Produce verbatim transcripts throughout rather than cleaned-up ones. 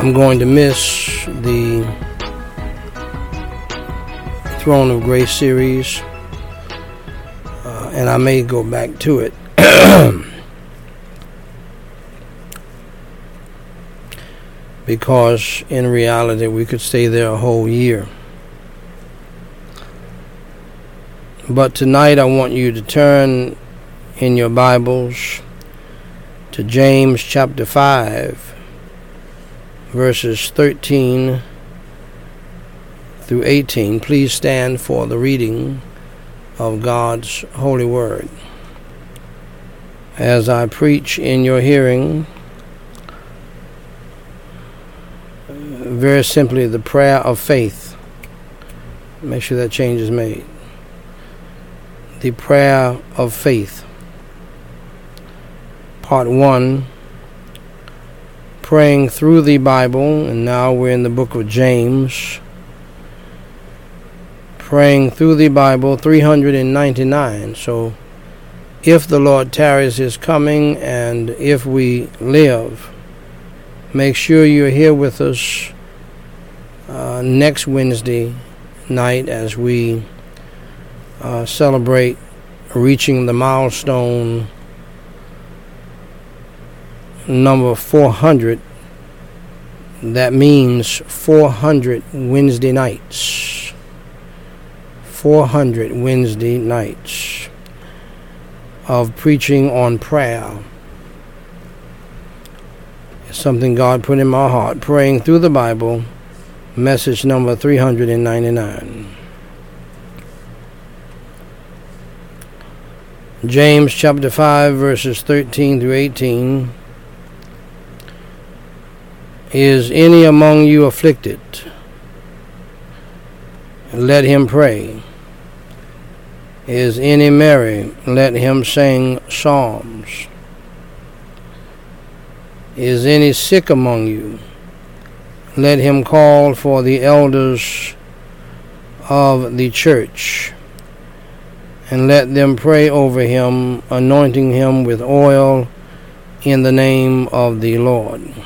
I'm going to miss the Throne of Grace series, uh, and I may go back to it. Because in reality we could stay there a whole year. But tonight I want you to turn in your Bibles to James chapter five, verses thirteen through eighteen. Please stand for the reading of God's holy word. As I preach in your hearing, very simply, the prayer of faith. Make sure that change is made. The prayer of faith. Part one, praying through the Bible, and now we're in the book of James. Praying through the Bible, three hundred ninety-nine. So, if the Lord tarries his coming, and if we live, make sure you're here with us uh, next Wednesday night as we uh, celebrate reaching the milestone number four hundred. That means four hundred Wednesday nights. four hundred Wednesday nights of preaching on prayer. Something God put in my heart, praying through the Bible, message number three hundred ninety-nine. James chapter five, verses thirteen through eighteen. Is any among you afflicted? Let him pray. Is any merry? Let him sing psalms. Is any sick among you? Let him call for the elders of the church, and let them pray over him, anointing him with oil in the name of the Lord.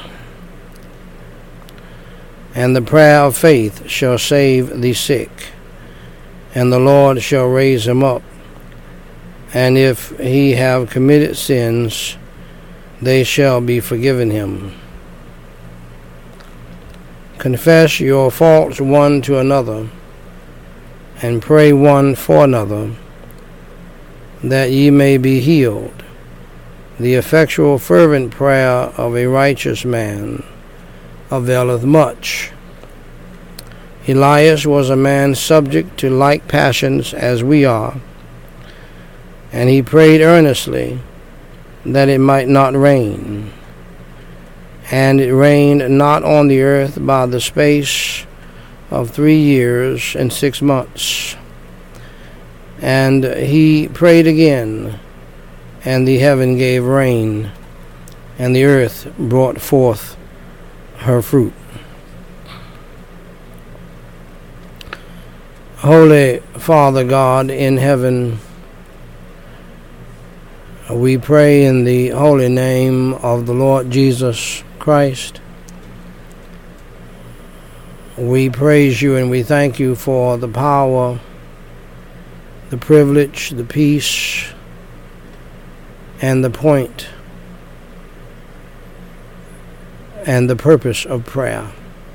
And the prayer of faith shall save the sick, and the Lord shall raise him up. And if he have committed sins, they shall be forgiven him. Confess your faults one to another, and pray one for another, that ye may be healed. The effectual fervent prayer of a righteous man availeth much. Elias was a man subject to like passions as we are, and he prayed earnestly that it might not rain. And it rained not on the earth by the space of three years and six months. And he prayed again, and the heaven gave rain, and the earth brought forth her fruit. Holy Father God in heaven, we pray in the holy name of the Lord Jesus Christ. We praise you and we thank you for the power, the privilege, the peace, and the point and the purpose of prayer.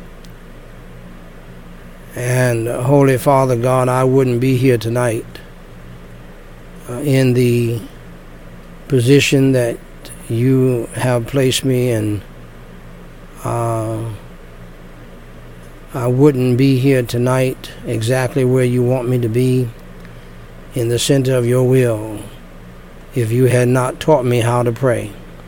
And uh, Holy Father God, I wouldn't be here tonight uh, in the position that you have placed me in. Uh, I wouldn't be here tonight exactly where you want me to be, in the center of your will, if you had not taught me how to pray.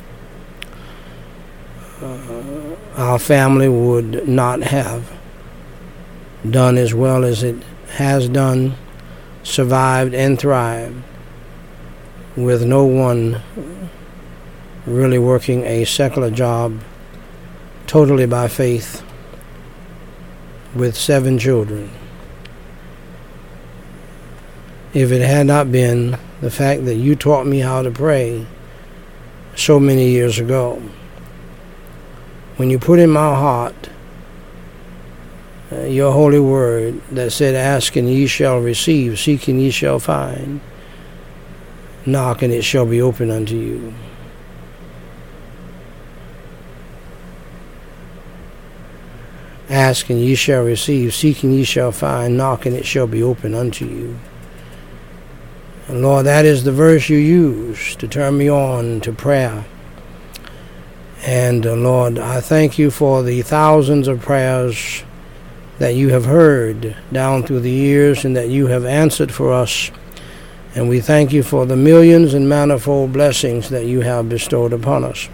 Uh, our family would not have done as well as it has done, survived and thrived, with no one really working a secular job, totally by faith, with seven children. If it had not been the fact that you taught me how to pray so many years ago, when you put in my heart uh, your holy word that said, ask and ye shall receive, seek and ye shall find, knock and it shall be open unto you. Ask and ye shall receive, seek and ye shall find, knock and it shall be open unto you. And Lord, that is the verse you use to turn me on to prayer. And uh, Lord, I thank you for the thousands of prayers that you have heard down through the years and that you have answered for us. And we thank you for the millions and manifold blessings that you have bestowed upon us.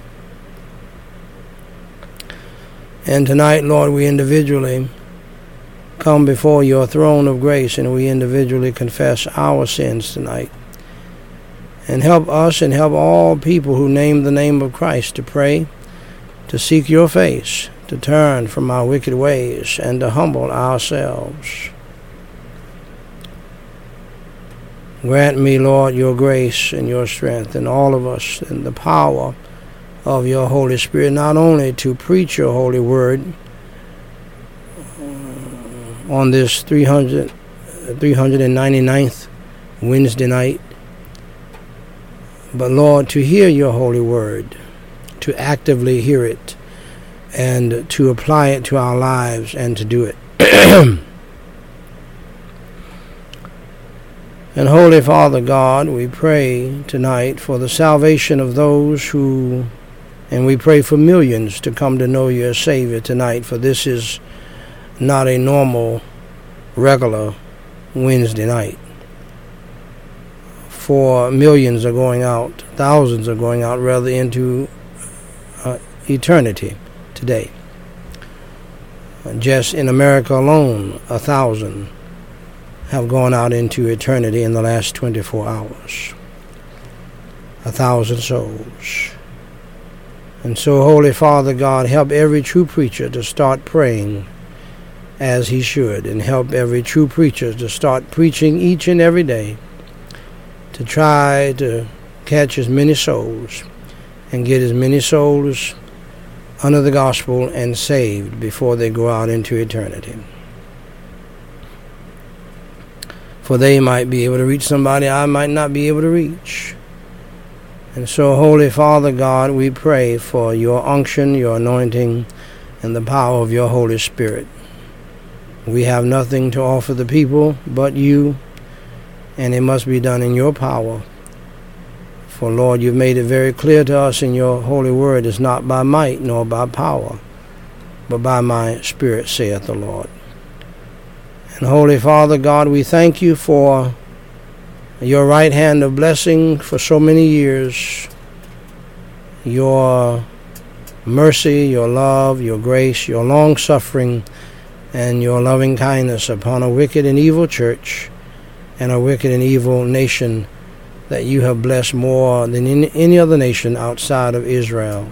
And tonight, Lord, we individually come before your throne of grace and we individually confess our sins tonight. And help us and help all people who name the name of Christ to pray, to seek your face, to turn from our wicked ways, and to humble ourselves. Grant me, Lord, your grace and your strength, and all of us, and the power of your Holy Spirit, not only to preach your holy word on this three hundred, three hundred ninety-ninth Wednesday night, but Lord, to hear your holy word, to actively hear it, and to apply it to our lives and to do it. And Holy Father God, we pray tonight for the salvation of those who, and we pray for millions to come to know you as Savior tonight, for this is not a normal, regular Wednesday night. For millions are going out, thousands are going out rather into uh, eternity today. Just in America alone, a thousand have gone out into eternity in the last twenty-four hours. A thousand souls. And so, Holy Father God, help every true preacher to start praying as he should, and help every true preacher to start preaching each and every day, to try to catch as many souls and get as many souls under the gospel and saved before they go out into eternity. For they might be able to reach somebody I might not be able to reach. And so, Holy Father God, we pray for your unction, your anointing, and the power of your Holy Spirit. We have nothing to offer the people but you, and it must be done in your power. For, Lord, you've made it very clear to us in your holy word, it's not by might nor by power, but by my Spirit, saith the Lord. And Holy Father God, we thank you for your right hand of blessing for so many years, your mercy, your love, your grace, your long-suffering, and your loving kindness upon a wicked and evil church and a wicked and evil nation that you have blessed more than in any other nation outside of Israel.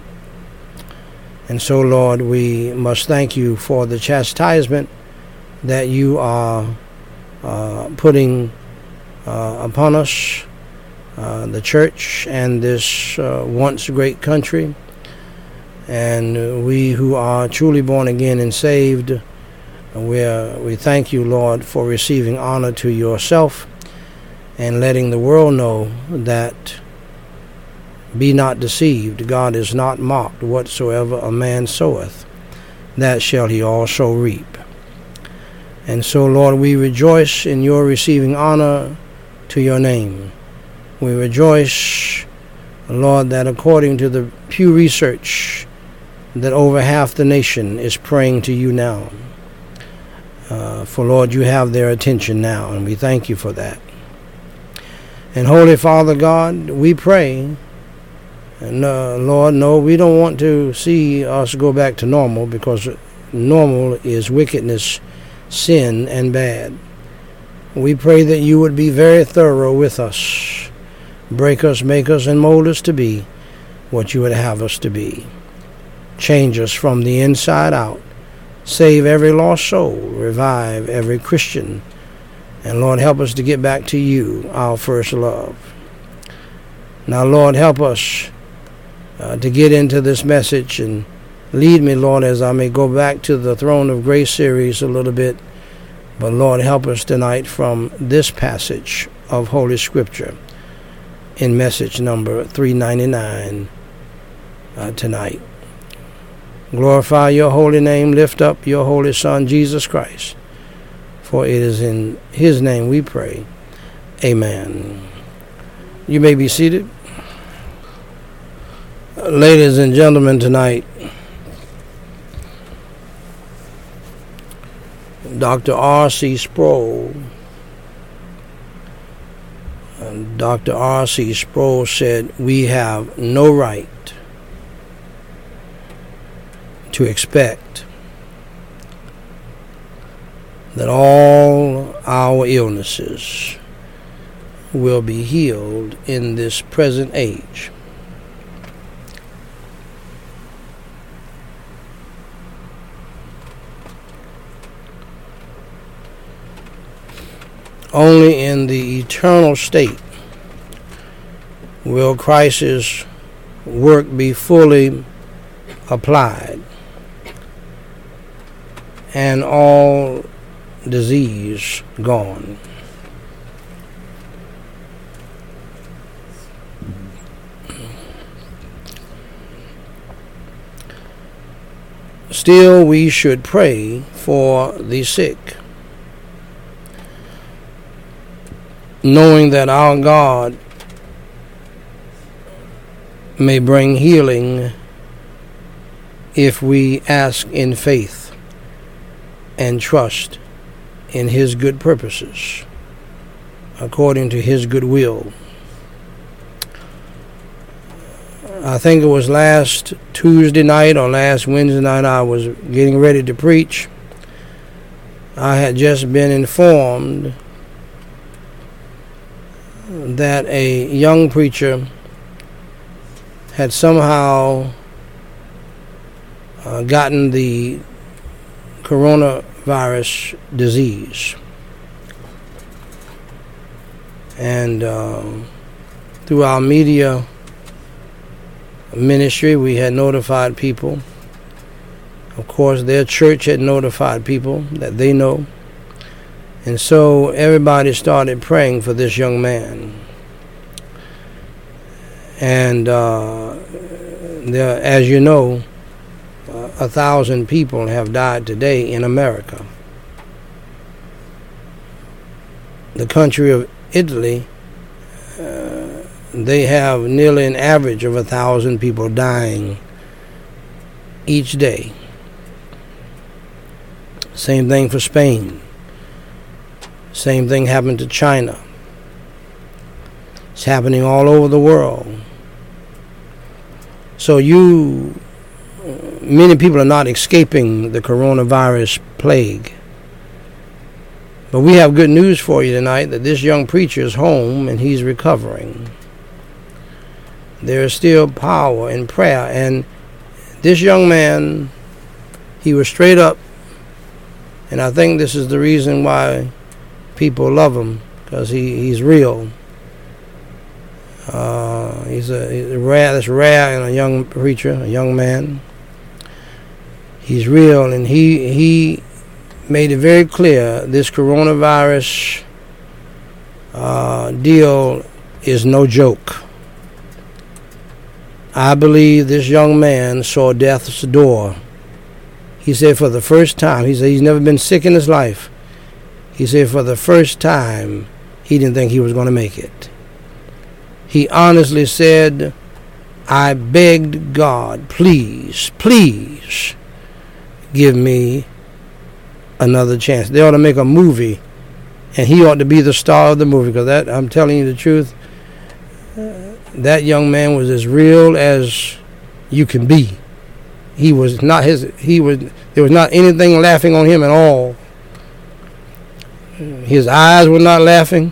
And so, Lord, we must thank you for the chastisement that you are uh, putting uh, upon us, uh, the church, and this uh, once great country. And we who are truly born again and saved, we we thank you, Lord, for receiving honor to yourself and letting the world know that be not deceived, God is not mocked. Whatsoever a man soweth, that shall he also reap. And so, Lord, we rejoice in your receiving honor to your name. We rejoice, Lord, that according to the Pew Research, that over half the nation is praying to you now. Uh, for, Lord, you have their attention now, and we thank you for that. And Holy Father God, we pray, and uh, Lord, no, we don't want to see us go back to normal, because normal is wickedness, sin, and bad. We pray that you would be very thorough with us, break us, make us, and mold us to be what you would have us to be. Change us from the inside out. Save every lost soul. Revive every Christian. And Lord, help us to get back to you, our first love. Now, Lord, help us uh, to get into this message and Lead me, Lord, as I may go back to the Throne of Grace series a little bit. But Lord, help us tonight from this passage of Holy Scripture in message number three ninety-nine uh, tonight. Glorify your holy name. Lift up your holy Son, Jesus Christ. For it is in his name we pray. Amen. You may be seated. Ladies and gentlemen, tonight, Doctor R C Sproul, Doctor R C Sproul said, we have no right to expect that all our illnesses will be healed in this present age. Only in the eternal state will Christ's work be fully applied and all disease gone. Still, we should pray for the sick, knowing that our God may bring healing if we ask in faith and trust in his good purposes, according to his good will. I think it was last Tuesday night or last Wednesday night I was getting ready to preach. I had just been informed that a young preacher had somehow uh, gotten the coronavirus disease. And uh, through our media ministry, we had notified people. Of course, their church had notified people that they know. And so everybody started praying for this young man. And uh, there, as you know, uh, a thousand people have died today in America. The country of Italy, uh, they have nearly an average of a thousand people dying each day. Same thing for Spain. Same thing happened to China. It's happening all over the world. So you, many people are not escaping the coronavirus plague. But we have good news for you tonight, that this young preacher is home and he's recovering. There is still power in prayer. And this young man, he was straight up. And I think this is the reason why people love him, because he, he's real. Uh, he's a, he's a rare, that's rare in a young preacher, a young man. He's real, and he he made it very clear this coronavirus uh, deal is no joke. I believe this young man saw death's door. He said for the first time, he said he's never been sick in his life. He said for the first time, he didn't think he was going to make it. He honestly said, I begged God, please, please give me another chance. They ought to make a movie, and he ought to be the star of the movie, because that, I'm telling you the truth, uh, that young man was as real as you can be. He was not his, he was, there was not anything laughing on him at all. His eyes were not laughing.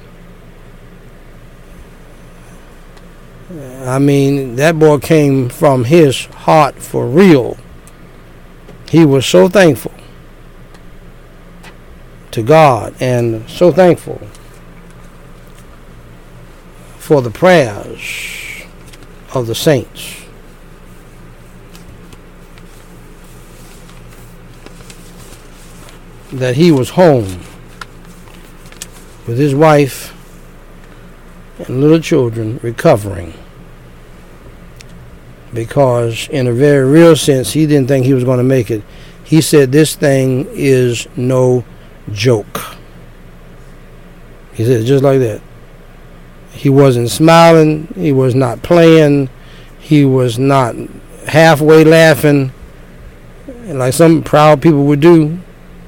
I mean, that boy came from his heart for real. He was so thankful to God and so thankful for the prayers of the saints. that he was home with his wife and little children recovering, because in a very real sense he didn't think he was going to make it. He said, this thing is no joke. He said it just like that. He wasn't smiling, he was not playing, he was not halfway laughing like some proud people would do.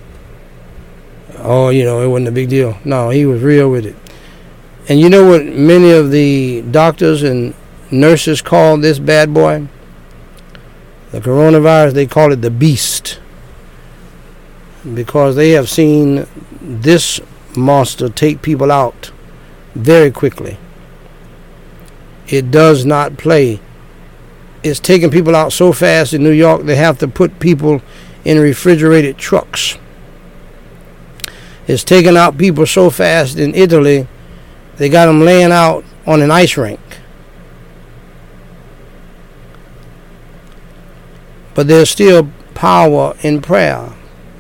Oh, you know, it wasn't a big deal. No, he was real with it. And you know what many of the doctors and nurses call this bad boy? The coronavirus, they call it the beast. Because they have seen this monster take people out very quickly. It does not play. It's taking people out so fast in New York, they have to put people in refrigerated trucks. It's taking out people so fast in Italy, they got them laying out on an ice rink. But there's still power in prayer.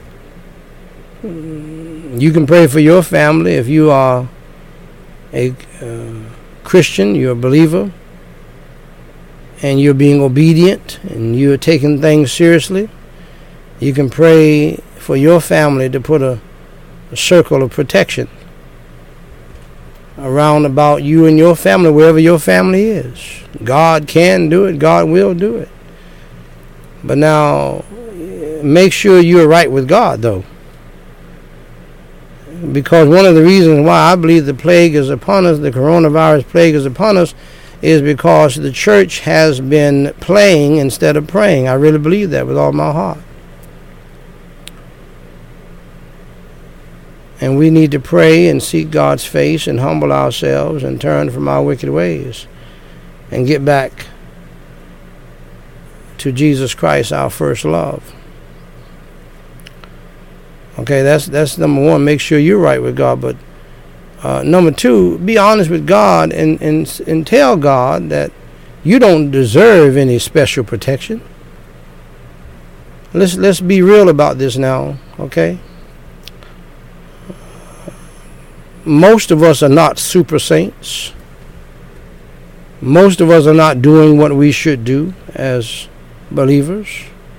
You can pray for your family if you are a uh, Christian, you're a believer, and you're being obedient and you're taking things seriously. You can pray for your family to put a, a circle of protection around about you and your family, wherever your family is. God can do it. God will do it. But now, make sure you're right with God, though. Because one of the reasons why I believe the plague is upon us, the coronavirus plague is upon us, is because the church has been playing instead of praying. I really believe that with all my heart. And we need to pray and seek God's face and humble ourselves and turn from our wicked ways and get back to Jesus Christ, our first love. Okay, that's that's number one. Make sure you're right with God. But uh, number two, be honest with God and, and and tell God that you don't deserve any special protection. Let's let's be real about this now, okay? Most of us are not super saints. Most of us are not doing what we should do as believers.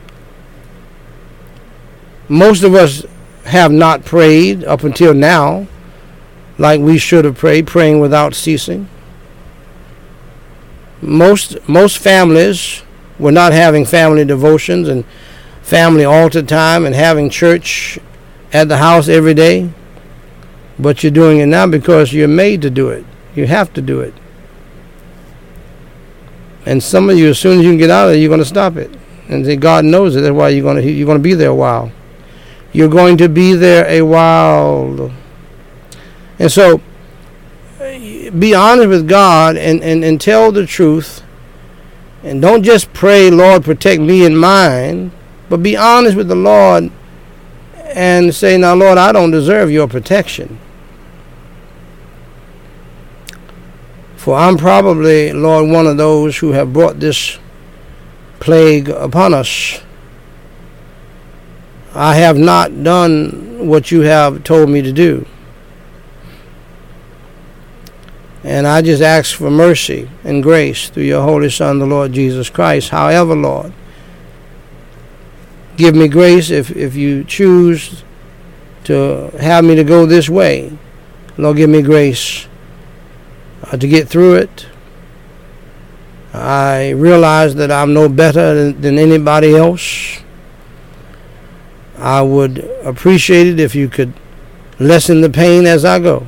Most of us have not prayed up until now like we should have prayed, praying without ceasing. Most most families were not having family devotions and family altar time and having church at the house every day. But you're doing it now because you're made to do it. You have to do it. And some of you, as soon as you can get out of it, you're going to stop it. And say, God knows it. That's why you're going to you're going to be there a while. You're going to be there a while. And so, be honest with God and, and, and tell the truth. And don't just pray, Lord, protect me and mine. But be honest with the Lord and say, now, Lord, I don't deserve your protection. For I'm probably, Lord, one of those who have brought this plague upon us. I have not done what you have told me to do. And I just ask for mercy and grace through your Holy Son, the Lord Jesus Christ. However, Lord, give me grace if, if you choose to have me to go this way. Lord, give me grace uh, to get through it. I realize that I'm no better than, than anybody else. I would appreciate it if you could lessen the pain as I go.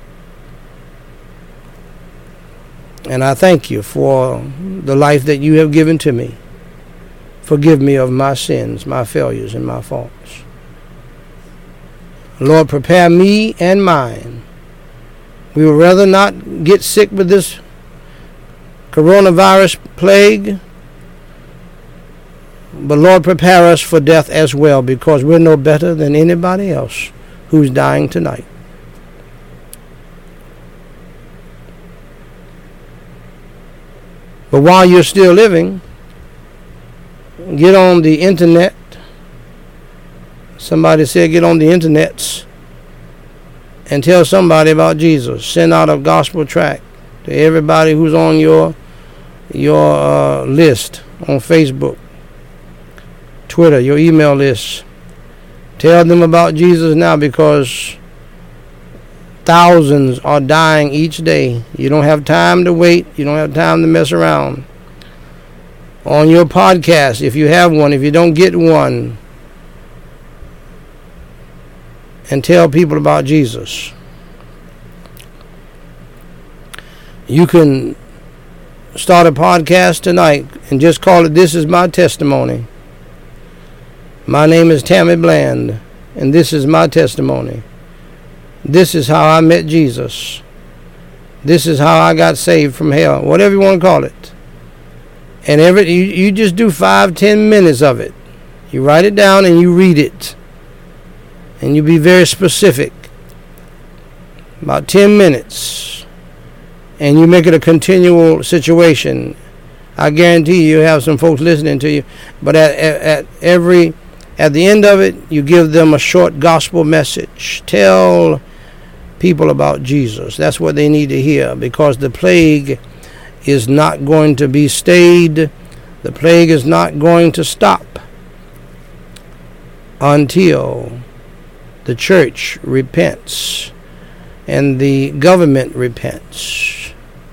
And I thank you for the life that you have given to me. Forgive me of my sins, my failures, and my faults. Lord, prepare me and mine. We would rather not get sick with this coronavirus plague. But Lord, prepare us for death as well, because we're no better than anybody else who's dying tonight. But while you're still living, get on the internet, Somebody said get on the internets and tell somebody about Jesus. Send out a gospel tract to everybody who's on your your uh, list on Facebook, Twitter, your email list. Tell them about Jesus now, because thousands are dying each day. You don't have time to wait. You don't have time to mess around. On your podcast, if you have one, if you don't get one, and tell people about Jesus. You can start a podcast tonight and just call it "This Is My Testimony." My name is Tammy Bland, and this is my testimony. This is how I met Jesus. This is how I got saved from hell. Whatever you want to call it. And every you, you just do five, ten minutes of it. You write it down and you read it. And you be very specific. About ten minutes. And you make it a continual situation. I guarantee you have some folks listening to you. But at, at, at every at the end of it, you give them a short gospel message. Tell people about Jesus. That's what they need to hear, because the plague is not going to be stayed. The plague is not going to stop until the church repents and the government repents.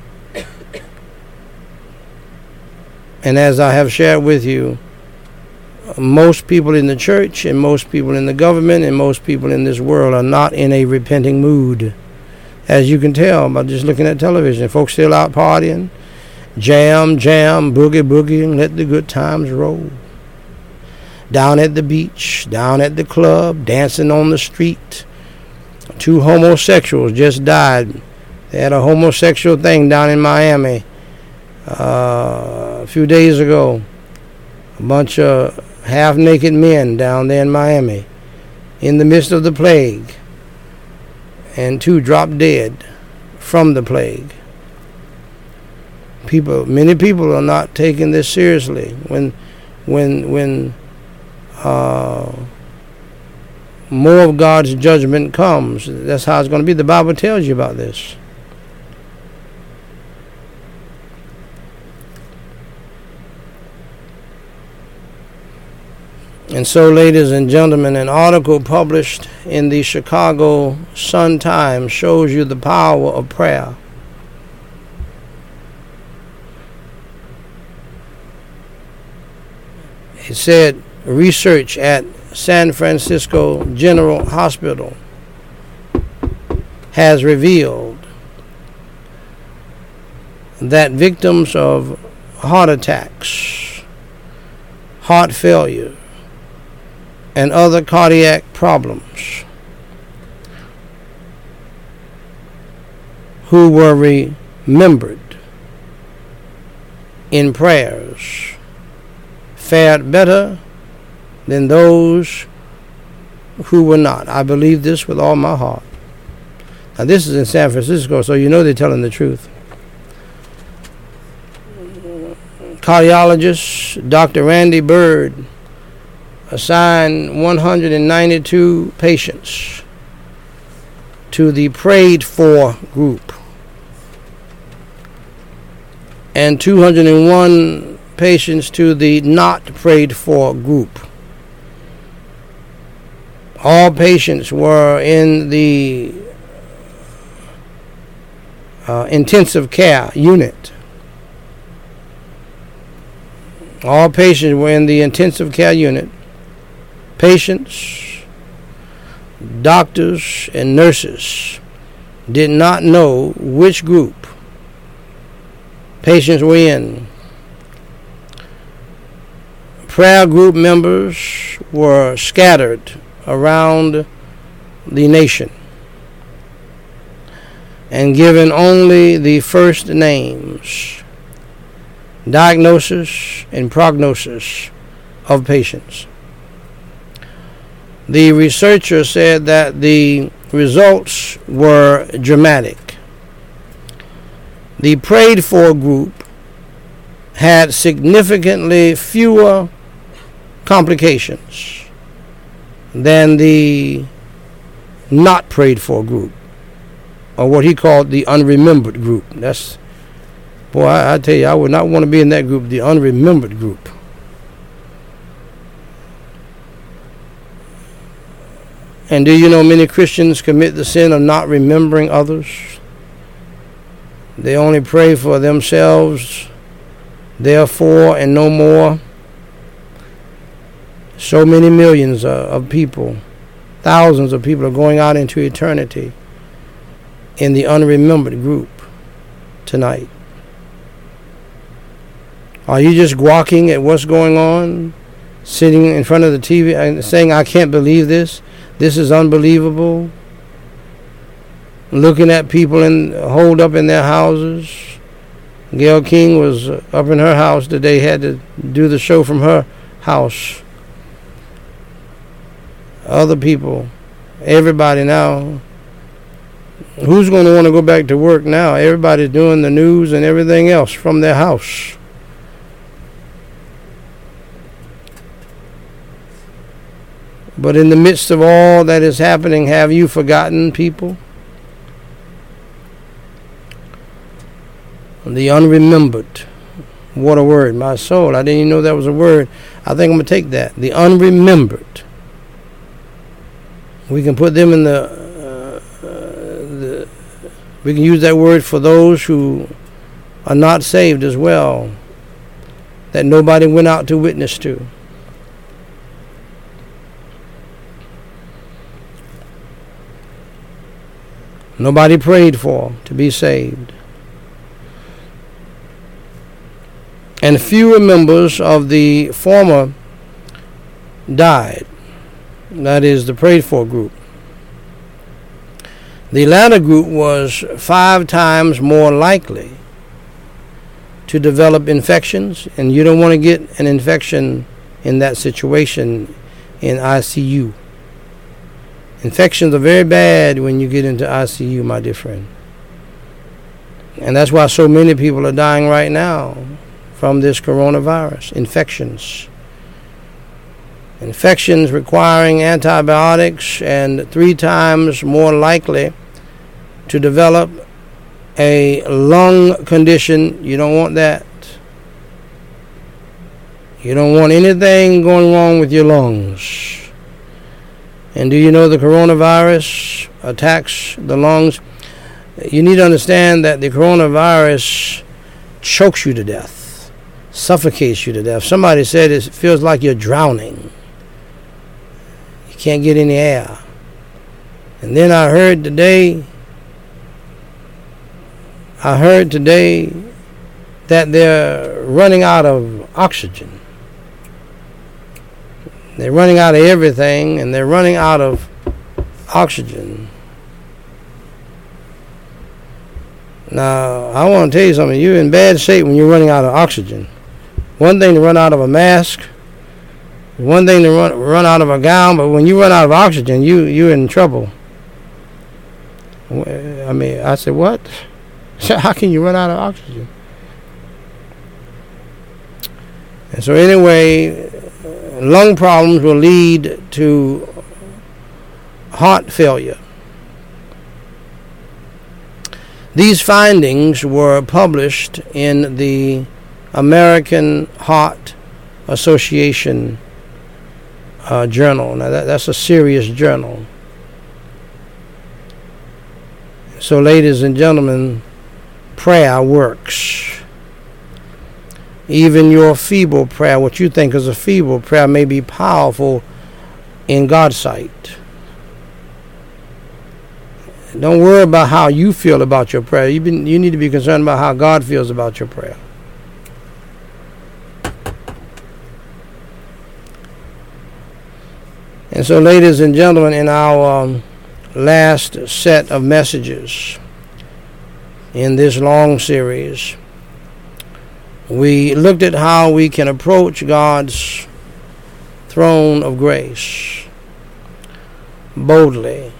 And as I have shared with you, most people in the church and most people in the government and most people in this world are not in a repenting mood. As you can tell by just looking at television. Folks still out partying, jam, jam, boogie, boogie, and let the good times roll. Down at the beach, down at the club, dancing on the street. Two homosexuals just died. They had a homosexual thing down in Miami uh, a few days ago. A bunch of half-naked men down there in Miami in the midst of the plague. And two dropped dead from the plague. People, many people are not taking this seriously. When, when, when uh, more of God's judgment comes, that's how it's going to be. The Bible tells you about this. And so, ladies and gentlemen, an article published in the Chicago Sun-Times shows you the power of prayer. It said research at San Francisco General Hospital has revealed that victims of heart attacks, heart failure, and other cardiac problems who were remembered in prayers fared better than those who were not. I believe this with all my heart. Now, this is in San Francisco, so you know they're telling the truth. Cardiologist Doctor Randy Bird assigned one hundred ninety-two patients to the prayed for group and two hundred one patients to the not prayed for group. All patients were in the uh, intensive care unit. All patients were in the intensive care unit. Patients, doctors, and nurses did not know which group patients were in. Prayer group members were scattered around the nation and given only the first names, diagnosis, and prognosis of patients. The researcher said that the results were dramatic. The prayed for group had significantly fewer complications than the not prayed for group, or what he called the unremembered group. That's, boy, I, I tell you, I would not want to be in that group, the unremembered group. And do you know many Christians commit the sin of not remembering others? They only pray for themselves, therefore, and no more. So many millions of people, thousands of people are going out into eternity in the unremembered group tonight. Are you just gawking at what's going on, sitting in front of the T V and saying, I can't believe this, this is unbelievable, looking at people in, holed up in their houses? Gayle King was up in her house today, had to do the show from her house. Other people, everybody now, who's going to want to go back to work now? Everybody's doing the news and everything else from their house. But in the midst of all that is happening, have you forgotten people? The unremembered. What a word. My soul, I didn't even know that was a word. I think I'm going to take that. The unremembered. We can put them in the, uh, uh, the, we can use that word for those who are not saved as well, that nobody went out to witness to. Nobody prayed for to be saved. And fewer members of the former died. That is the prayed for group. The latter group was five times more likely to develop infections, and you don't want to get an infection in that situation in I C U. Infections are very bad when you get into I C U, my dear friend. And that's why so many people are dying right now from this coronavirus. Infections. Infections requiring antibiotics, and three times more likely to develop a lung condition. You don't want that. You don't want anything going wrong with your lungs. And do you know the coronavirus attacks the lungs? You need to understand that the coronavirus chokes you to death, suffocates you to death. Somebody said it feels like you're drowning. You can't get any air. And then I heard today, I heard today that they're running out of oxygen. They're running out of everything, and they're running out of oxygen. Now, I want to tell you something. You're in bad shape when you're running out of oxygen. One thing to run out of a mask, one thing to run run out of a gown, but when you run out of oxygen, you, you're in trouble. I mean, I said, what? How can you run out of oxygen? And so anyway, lung problems will lead to heart failure. These findings were published in the American Heart Association uh, journal. Now that, that's a serious journal. So ladies and gentlemen, prayer works. Even your feeble prayer, what you think is a feeble prayer, may be powerful in God's sight. Don't worry about how you feel about your prayer. You been, you need to be concerned about how God feels about your prayer. And so, ladies and gentlemen, in our um, last set of messages in this long series, we looked at how we can approach God's throne of grace boldly,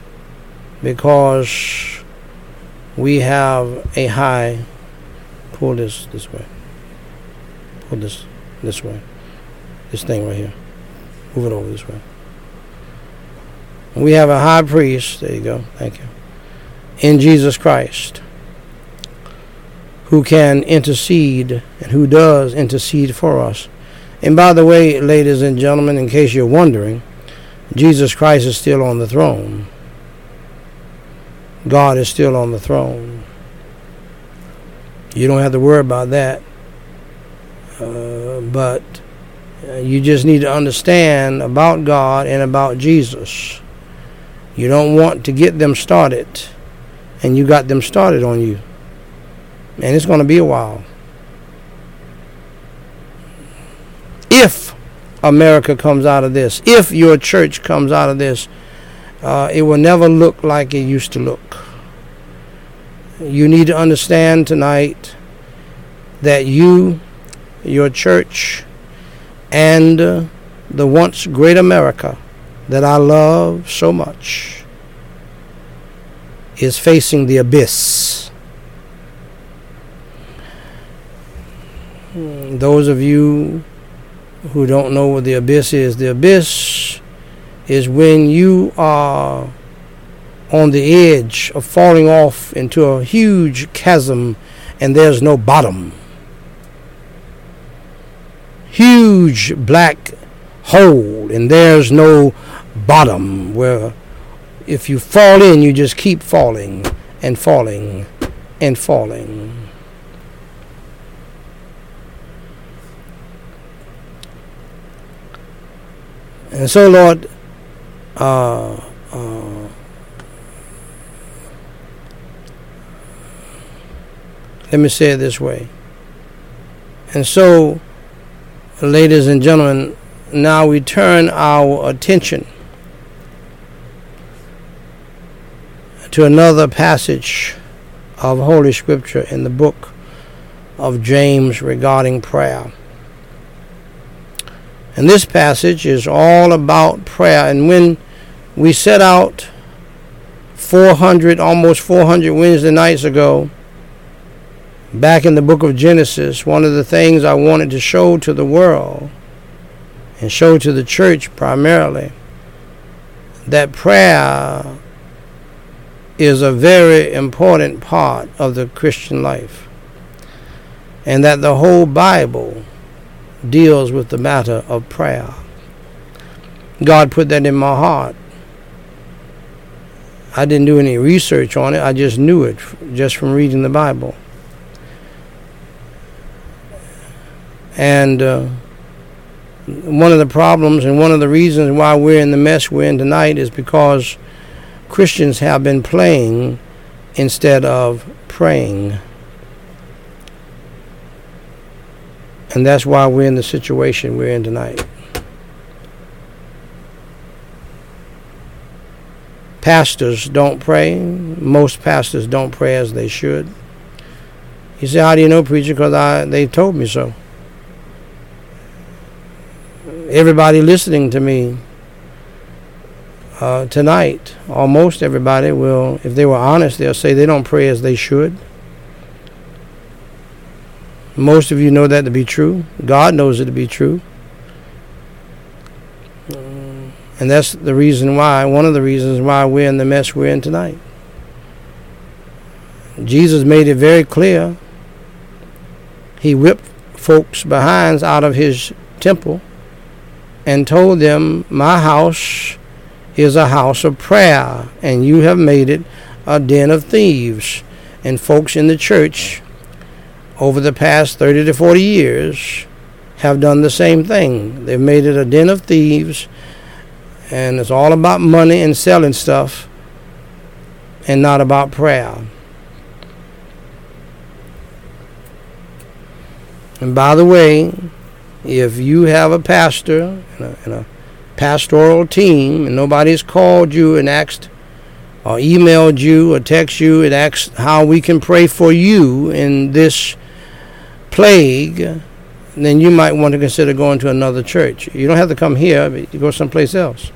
because we have a high, pull this this way, pull this this way, this thing right here, move it over this way. We have a high priest, there you go, thank you, in Jesus Christ, who can intercede and who does intercede for us. And by the way, ladies and gentlemen, in case you're wondering, Jesus Christ is still on the throne. God is still on the throne. You don't have to worry about that. Uh, but uh, you just need to understand about God and about Jesus. You don't want to get them started, and you got them started on you. And it's going to be a while. If America comes out of this, if your church comes out of this, uh, it will never look like it used to look. You need to understand tonight that you, your church, and uh, the once great America that I love so much is facing the abyss. Those of you who don't know what the abyss is, the abyss is when you are on the edge of falling off into a huge chasm and there's no bottom. Huge black hole and there's no bottom, where if you fall in, you just keep falling and falling and falling. And so, Lord, uh, uh, let me say it this way. And so, ladies and gentlemen, now we turn our attention to another passage of Holy Scripture in the book of James regarding prayer. And this passage is all about prayer. And when we set out four hundred, almost four hundred Wednesday nights ago, back in the book of Genesis, one of the things I wanted to show to the world and show to the church primarily, that prayer is a very important part of the Christian life, and that the whole Bible deals with the matter of prayer. God put that in my heart. I didn't do any research on it. I just knew it just from reading the Bible. And uh, one of the problems and one of the reasons why we're in the mess we're in tonight is because Christians have been playing instead of praying. And that's why we're in the situation we're in tonight. Pastors don't pray. Most pastors don't pray as they should. You say, how do you know, preacher? Because I they told me so. Everybody listening to me uh, tonight, almost everybody will, if they were honest, they'll say they don't pray as they should. Most of you know that to be true. God knows it to be true. And that's the reason why, one of the reasons why we're in the mess we're in tonight. Jesus made it very clear. He whipped folks' behinds out of his temple and told them, my house is a house of prayer, and you have made it a den of thieves. And folks in the church over the past thirty to forty years have done the same thing. They've made it a den of thieves, and it's all about money and selling stuff and not about prayer. And by the way, if you have a pastor and a, and a pastoral team and nobody's called you and asked or emailed you or text you and asked how we can pray for you in this plague, then you might want to consider going to another church. You don't have to come here, but you go someplace else.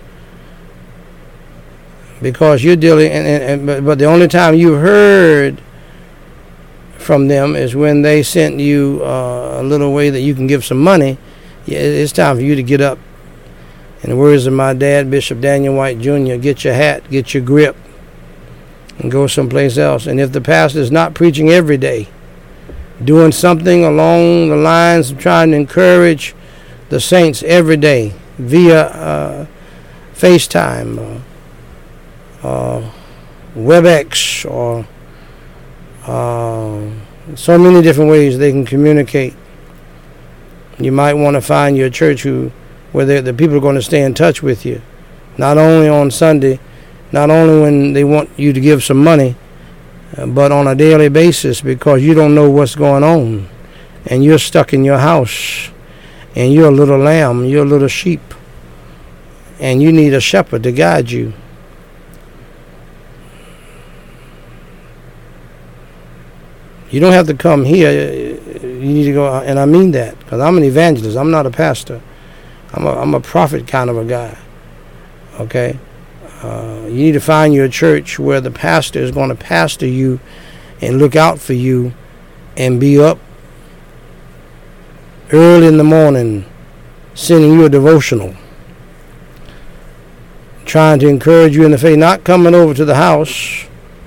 Because you're dealing, and, and, and but, but the only time you heard from them is when they sent you uh, a little way that you can give some money. Yeah, it's time for you to get up In the words of my dad, Bishop Daniel White Junior, get your hat, get your grip, and go someplace else. And if the pastor is not preaching every day, doing something along the lines of trying to encourage the saints every day via uh, FaceTime, uh, uh, WebEx, or uh, so many different ways they can communicate. You might want to find your church who, where the people are going to stay in touch with you, not only on Sunday, not only when they want you to give some money, uh, but on a daily basis, because you don't know what's going on, and you're stuck in your house, and you're a little lamb, you're a little sheep, and you need a shepherd to guide you. You don't have to come here. You need to go, and I mean that, because I'm an evangelist. I'm not a pastor. I'm a, I'm a prophet kind of a guy. Okay? Uh, you need to find your church where the pastor is going to pastor you and look out for you and be up early in the morning sending you a devotional, trying to encourage you in the faith, not coming over to the house,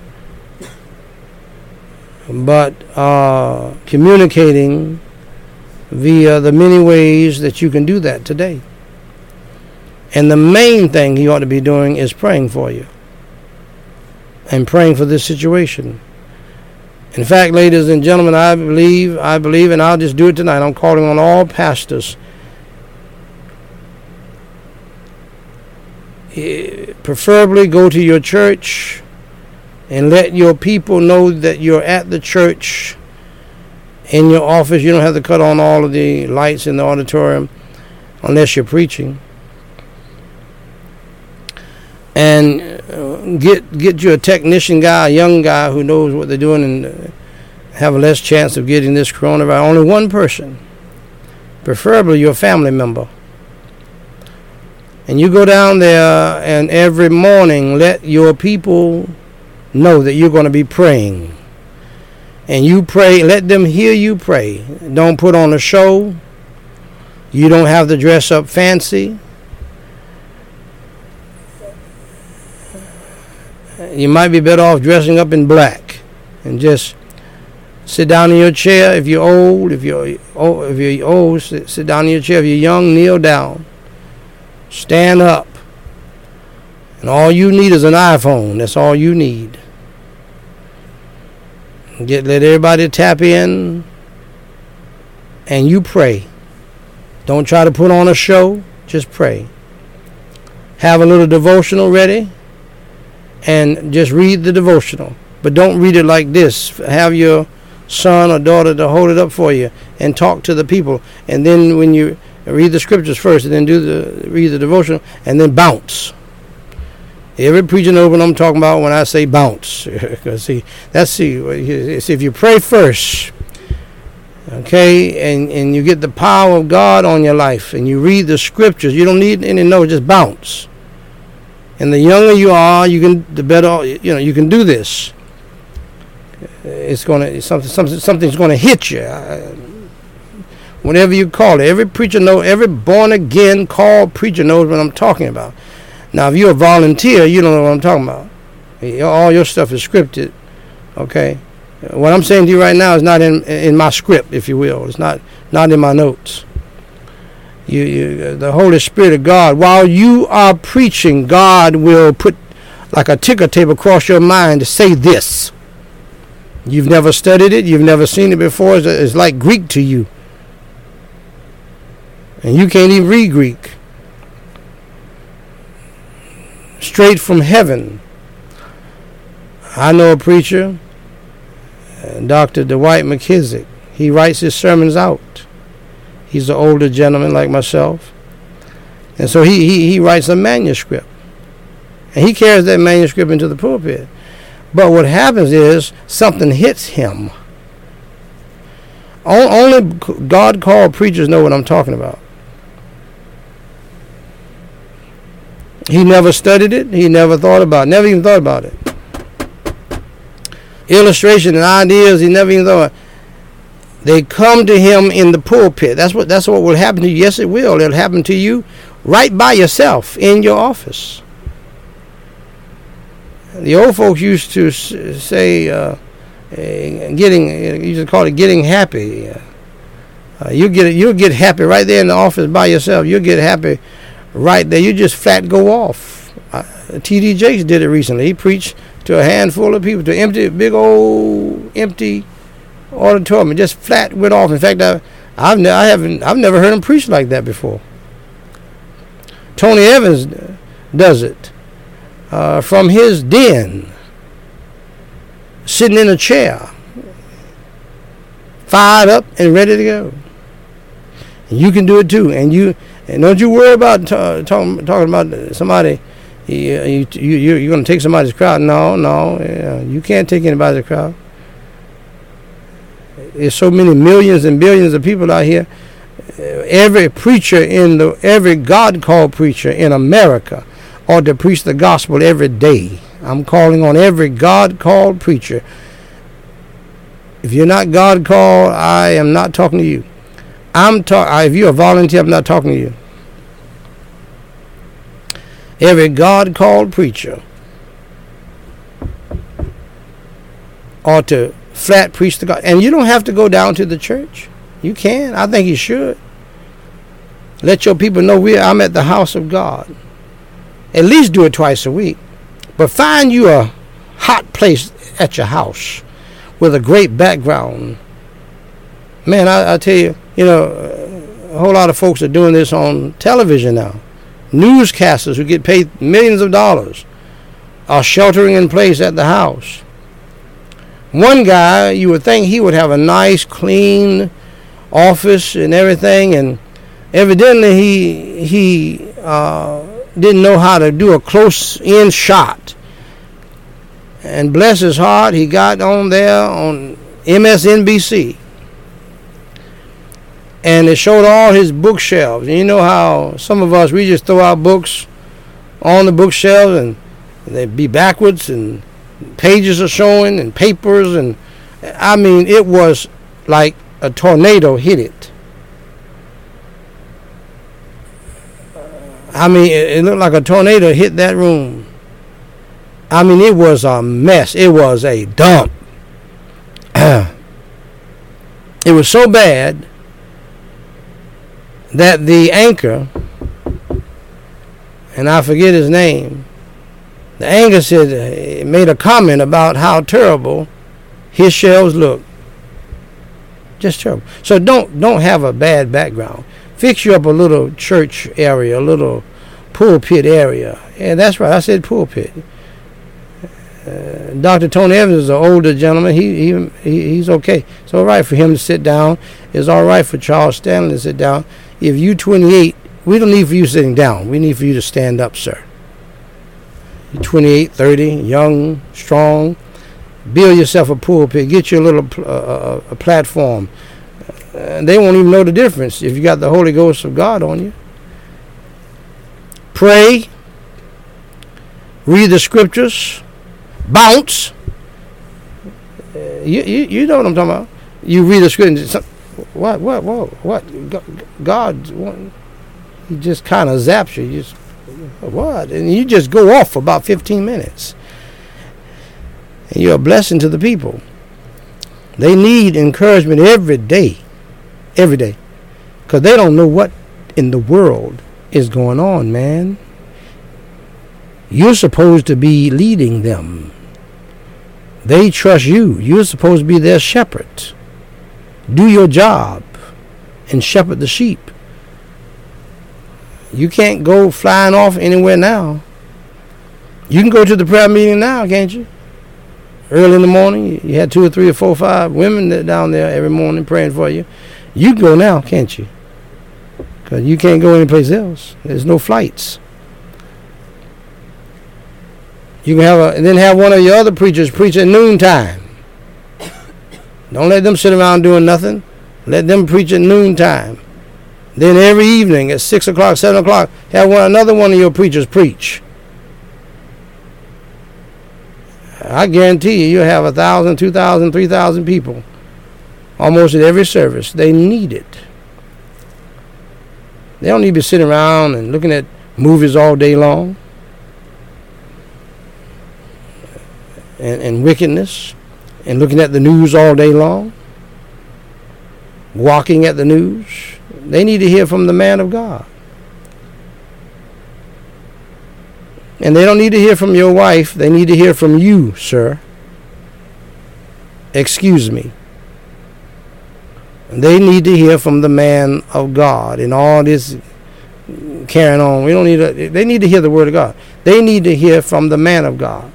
but uh, communicating via the many ways that you can do that today. And the main thing he ought to be doing is praying for you and praying for this situation. In fact, ladies and gentlemen, I believe, I believe, and I'll just do it tonight. I'm calling on all pastors. Preferably go to your church and let your people know that you're at the church. In your office, you don't have to cut on all of the lights in the auditorium unless you're preaching. And uh, get get you a technician guy, a young guy who knows what they're doing, and uh, have a less chance of getting this coronavirus. Only one person, preferably your family member. And you go down there, and every morning let your people know that you're going to be praying. And you pray, let them hear you pray. Don't put on a show. You don't have to dress up fancy. You might be better off dressing up in black and just sit down in your chair. If you're old, if you're old, if you're old, sit, sit down in your chair. If you're young, kneel down. Stand up. And all you need is an iPhone. That's all you need. Get let everybody tap in, and you pray. Don't try to put on a show. Just pray. Have a little devotional ready, and just read the devotional. But don't read it like this. Have your son or daughter to hold it up for you and talk to the people. And then when you read the scriptures first, and then do the read the devotional, and then bounce. Every preaching over I'm talking about when I say bounce. Because see, that's see, see, if you pray first, okay, and, and you get the power of God on your life, and you read the scriptures, you don't need any notes, just bounce. And the younger you are, you can the better you know you can do this. It's gonna something something something's gonna hit you. Whatever you call it, every preacher knows, every born again called preacher knows what I'm talking about. Now, if you're a volunteer, you don't know what I'm talking about. All your stuff is scripted, okay? What I'm saying to you right now is not in in my script, if you will. It's not not in my notes. You, you, the Holy Spirit of God, while you are preaching, God will put like a ticker tape across your mind to say this. You've never studied it. You've never seen it before. It's, it's like Greek to you. And you can't even read Greek. Straight from heaven. I know a preacher, Doctor Dwight McKissick. He writes his sermons out. He's an older gentleman like myself. And so he, he, he writes a manuscript. And he carries that manuscript into the pulpit. But what happens is something hits him. Only God-called preachers know what I'm talking about. He never studied it. He never thought about it. Never even thought about it. Illustration and ideas, he never even thought about it. They come to him in the pulpit. That's what that's what will happen to you. Yes, it will. It'll happen to you right by yourself in your office. The old folks used to say, uh, getting, you used to call it getting happy. Uh, you get you'll get happy right there in the office by yourself. You'll get happy right there. You just flat go off. Uh, T D Jakes did it recently. He preached to a handful of people, to empty, big old empty auditorium, and just flat went off. In fact, I, I've ne- I haven't I've never heard him preach like that before. Tony Evans does it uh, from his den, sitting in a chair, fired up and ready to go. And you can do it too. And you and don't you worry about t- talking talking about somebody. You, you, you, you're going to take somebody's crowd. No, no, yeah, you can't take anybody's crowd. There's so many millions and billions of people out here. Every preacher in the, every God-called preacher in America ought to preach the gospel every day. I'm calling on every God-called preacher. If you're not God-called, I am not talking to you. I'm talk. If you're a volunteer, I'm not talking to you. Every God-called preacher ought to flat preach the gospel. And you don't have to go down to the church. You can. I think you should. Let your people know we I'm at the house of God. At least do it twice a week. But find you a hot place at your house with a great background. Man, I, I tell you, you know, a whole lot of folks are doing this on television now. Newscasters who get paid millions of dollars are sheltering in place at the house. One guy, you would think he would have a nice, clean office and everything, and evidently he he uh, didn't know how to do a close-in shot. And bless his heart, he got on there on M S N B C. And it showed all his bookshelves. And you know how some of us, we just throw our books on the bookshelves and they'd be backwards and pages are showing and papers. And I mean, it was like a tornado hit it. I mean, it, it looked like a tornado hit that room. I mean, it was a mess. It was a dump. It was so bad that the anchor, and I forget his name, the anchor said, made a comment about how terrible his shelves look. Just terrible. So don't don't have a bad background. Fix you up a little church area, a little pulpit area. Yeah, that's right. I said pulpit. Uh, Doctor Tony Evans is an older gentleman. He, he he he's okay. It's all right for him to sit down. It's all right for Charles Stanley to sit down. If you twenty-eight, we don't need for you sitting down. We need for you to stand up, sir. You're twenty-eight, thirty, young, strong. Build yourself a pulpit. Get you a little pl- uh, a platform. Uh, they won't even know the difference if you got the Holy Ghost of God on you. Pray. Read the scriptures. Bounce. Uh, you, you you know what I'm talking about. You read the scriptures. What what what what? God, he just kind of zaps you. You just what? And you just go off for about fifteen minutes. And you're a blessing to the people. They need encouragement every day, every day, because they don't know what in the world is going on, man. You're supposed to be leading them. They trust you. You're supposed to be their shepherd. Do your job and shepherd the sheep. You can't go flying off anywhere now. You can go to the prayer meeting now, can't you? Early in the morning, you had two or three or four or five women that down there every morning praying for you. You can go now, can't you? Because you can't go anyplace else. There's no flights. You can have a, and then have one of your other preachers preach at noontime. Don't let them sit around doing nothing. Let them preach at noontime. Then every evening at six o'clock, seven o'clock, have one another one of your preachers preach. I guarantee you, you'll have a thousand, two thousand, three thousand people almost at every service. They need it. They don't need to be sitting around and looking at movies all day long and, and wickedness and looking at the news all day long, walking at the news. They need to hear from the man of God. And they don't need to hear from your wife. They need to hear from you, sir. Excuse me. They need to hear from the man of God. And all this carrying on, we don't need to, they need to hear the word of God. They need to hear from the man of God.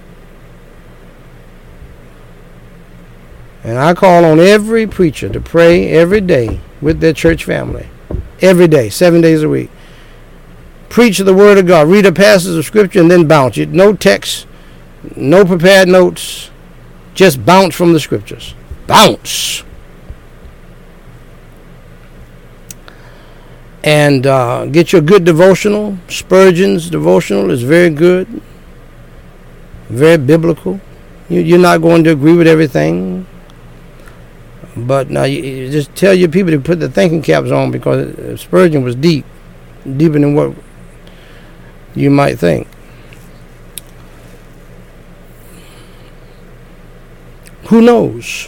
And I call on every preacher to pray every day with their church family. Every day, seven days a week. Preach the word of God. Read a passage of scripture and then bounce it. No text, no prepared notes. Just bounce from the scriptures. Bounce. And uh, get your good devotional. Spurgeon's devotional is very good. Very biblical. You, you're not going to agree with everything. But now you, you just tell your people to put the thinking caps on, because Spurgeon was deep. Deeper than what you might think. Who knows?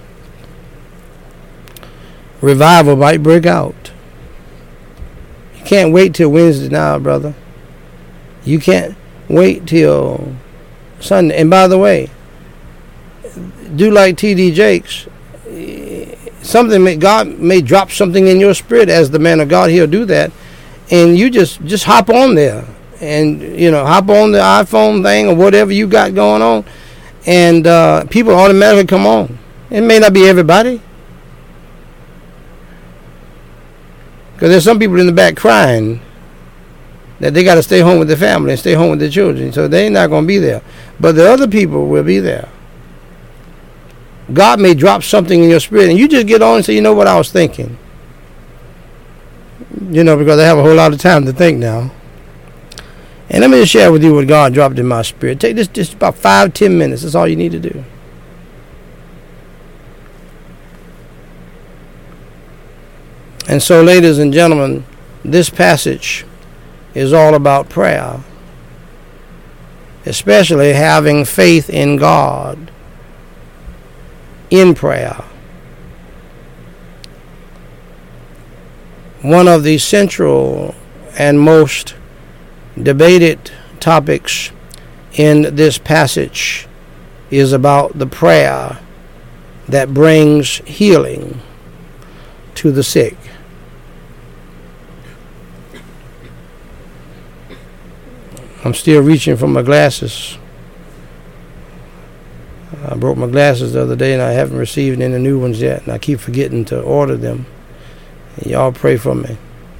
Revival might break out. You can't wait till Wednesday now, brother. You can't wait till Sunday. And by the way, do like T D Jakes. Something may, God may drop something in your spirit as the man of God. He'll do that. And you just, just hop on there. And, you know, hop on the iPhone thing or whatever you got going on. And uh, people automatically come on. It may not be everybody. Because there's some people in the back crying that they got to stay home with their family and stay home with their children. So they're not going to be there. But the other people will be there. God may drop something in your spirit. And you just get on and say, you know what I was thinking. You know, because I have a whole lot of time to think now. And let me just share with you what God dropped in my spirit. Take this just about five, ten minutes. That's all you need to do. And so, ladies and gentlemen, this passage is all about prayer. Especially having faith in God in prayer. One of the central and most debated topics in this passage is about the prayer that brings healing to the sick. I'm still reaching for my glasses. I broke my glasses the other day and I haven't received any new ones yet, and I keep forgetting to order them. And y'all pray for me.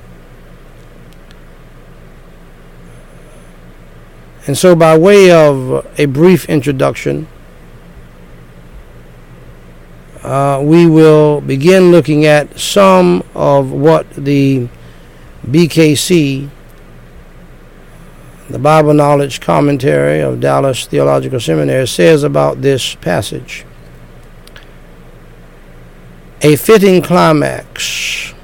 And so, by way of a brief introduction, uh, we will begin looking at some of what the B K C, the Bible Knowledge Commentary of Dallas Theological Seminary, says about this passage. A fitting climax.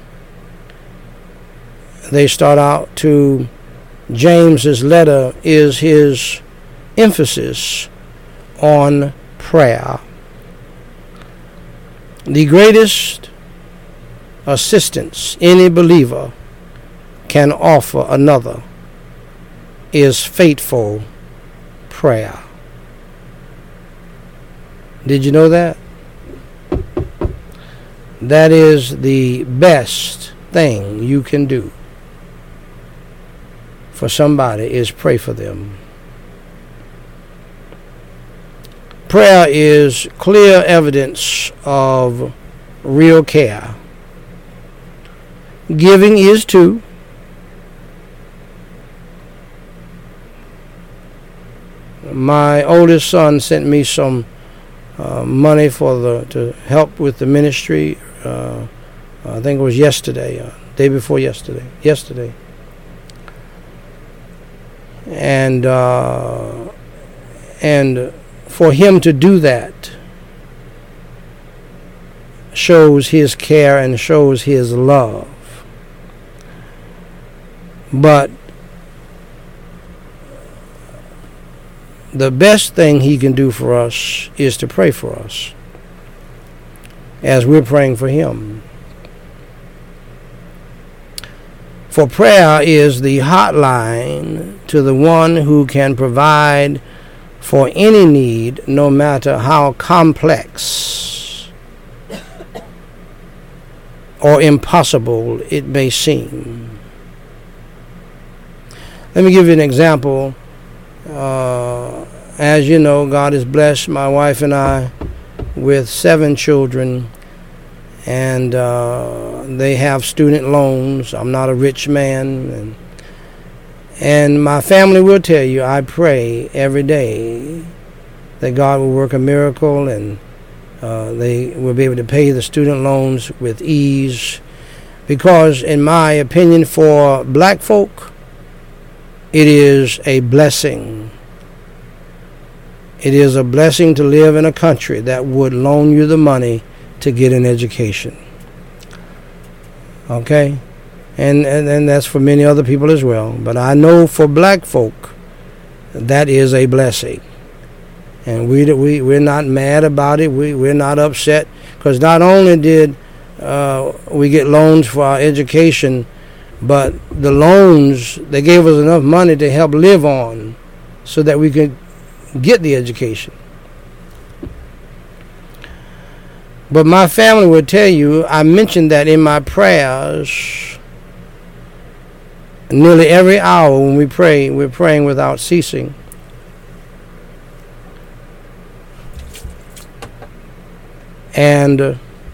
They start out to James's letter is his emphasis on prayer. The greatest assistance any believer can offer another is faithful prayer. Did you know that? That is the best thing you can do for somebody, is pray for them. Prayer is clear evidence of real care. Giving is too. My oldest son sent me some uh, money for the to help with the ministry. Uh, I think it was yesterday, uh, day before yesterday. Yesterday. And uh, and for him to do that shows his care and shows his love. But the best thing he can do for us is to pray for us as we're praying for him. For prayer is the hotline to the one who can provide for any need, no matter how complex or impossible it may seem. Let me give you an example. Uh, as you know, God has blessed my wife and I with seven children, and uh, they have student loans. I'm not a rich man, and, and my family will tell you I pray every day that God will work a miracle and uh, they will be able to pay the student loans with ease, because in my opinion, for black folk, it is a blessing. It is a blessing to live in a country that would loan you the money to get an education. Okay? And, and and that's for many other people as well. But I know for black folk, that is a blessing. And we, we, we're not mad about it. We, we're not upset. Because not only did uh, we get loans for our education, but the loans, they gave us enough money to help live on so that we could get the education. But my family would tell you, I mentioned that in my prayers. Nearly every hour when we pray, we're praying without ceasing. And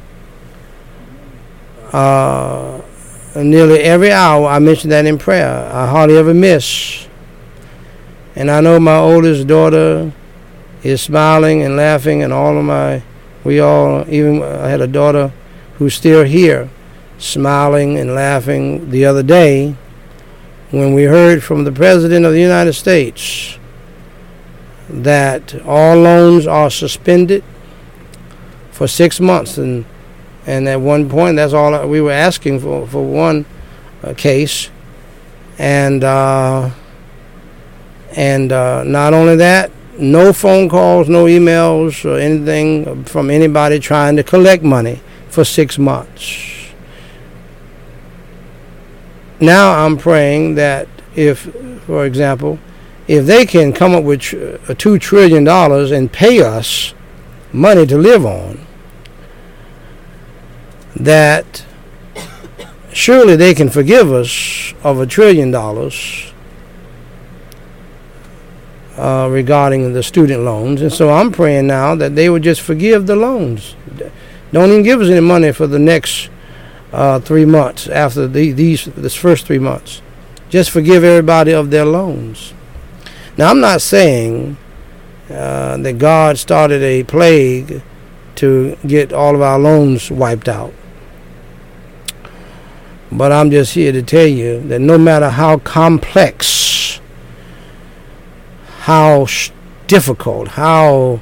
uh, nearly every hour, I mention that in prayer. I hardly ever miss. And I know my oldest daughter is smiling and laughing, and all of my, we all, even I had a daughter who's still here, smiling and laughing the other day when we heard from the President of the United States that all loans are suspended for six months. And and at one point, that's all we were asking for, for one uh, case. And uh, and uh, not only that, no phone calls, no emails or anything from anybody trying to collect money for six months. Now I'm praying that if, for example, if they can come up with uh, two trillion dollars and pay us money to live on, that surely they can forgive us of a trillion dollars uh, regarding the student loans. And so I'm praying now that they would just forgive the loans. Don't even give us any money for the next uh, three months after the, these this first three months. Just forgive everybody of their loans. Now, I'm not saying uh, that God started a plague to get all of our loans wiped out. But I'm just here to tell you that no matter how complex, how sh- difficult, how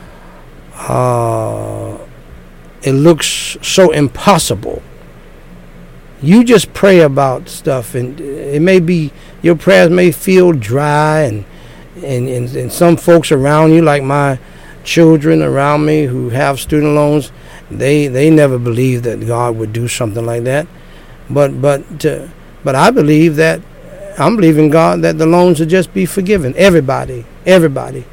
uh, it looks so impossible, you just pray about stuff, and it may be, your prayers may feel dry, and and, and, and some folks around you, like my children around me who have student loans, they they never believed that God would do something like that. But but uh, but I believe that, I'm believing God that the loans will just be forgiven. Everybody, everybody.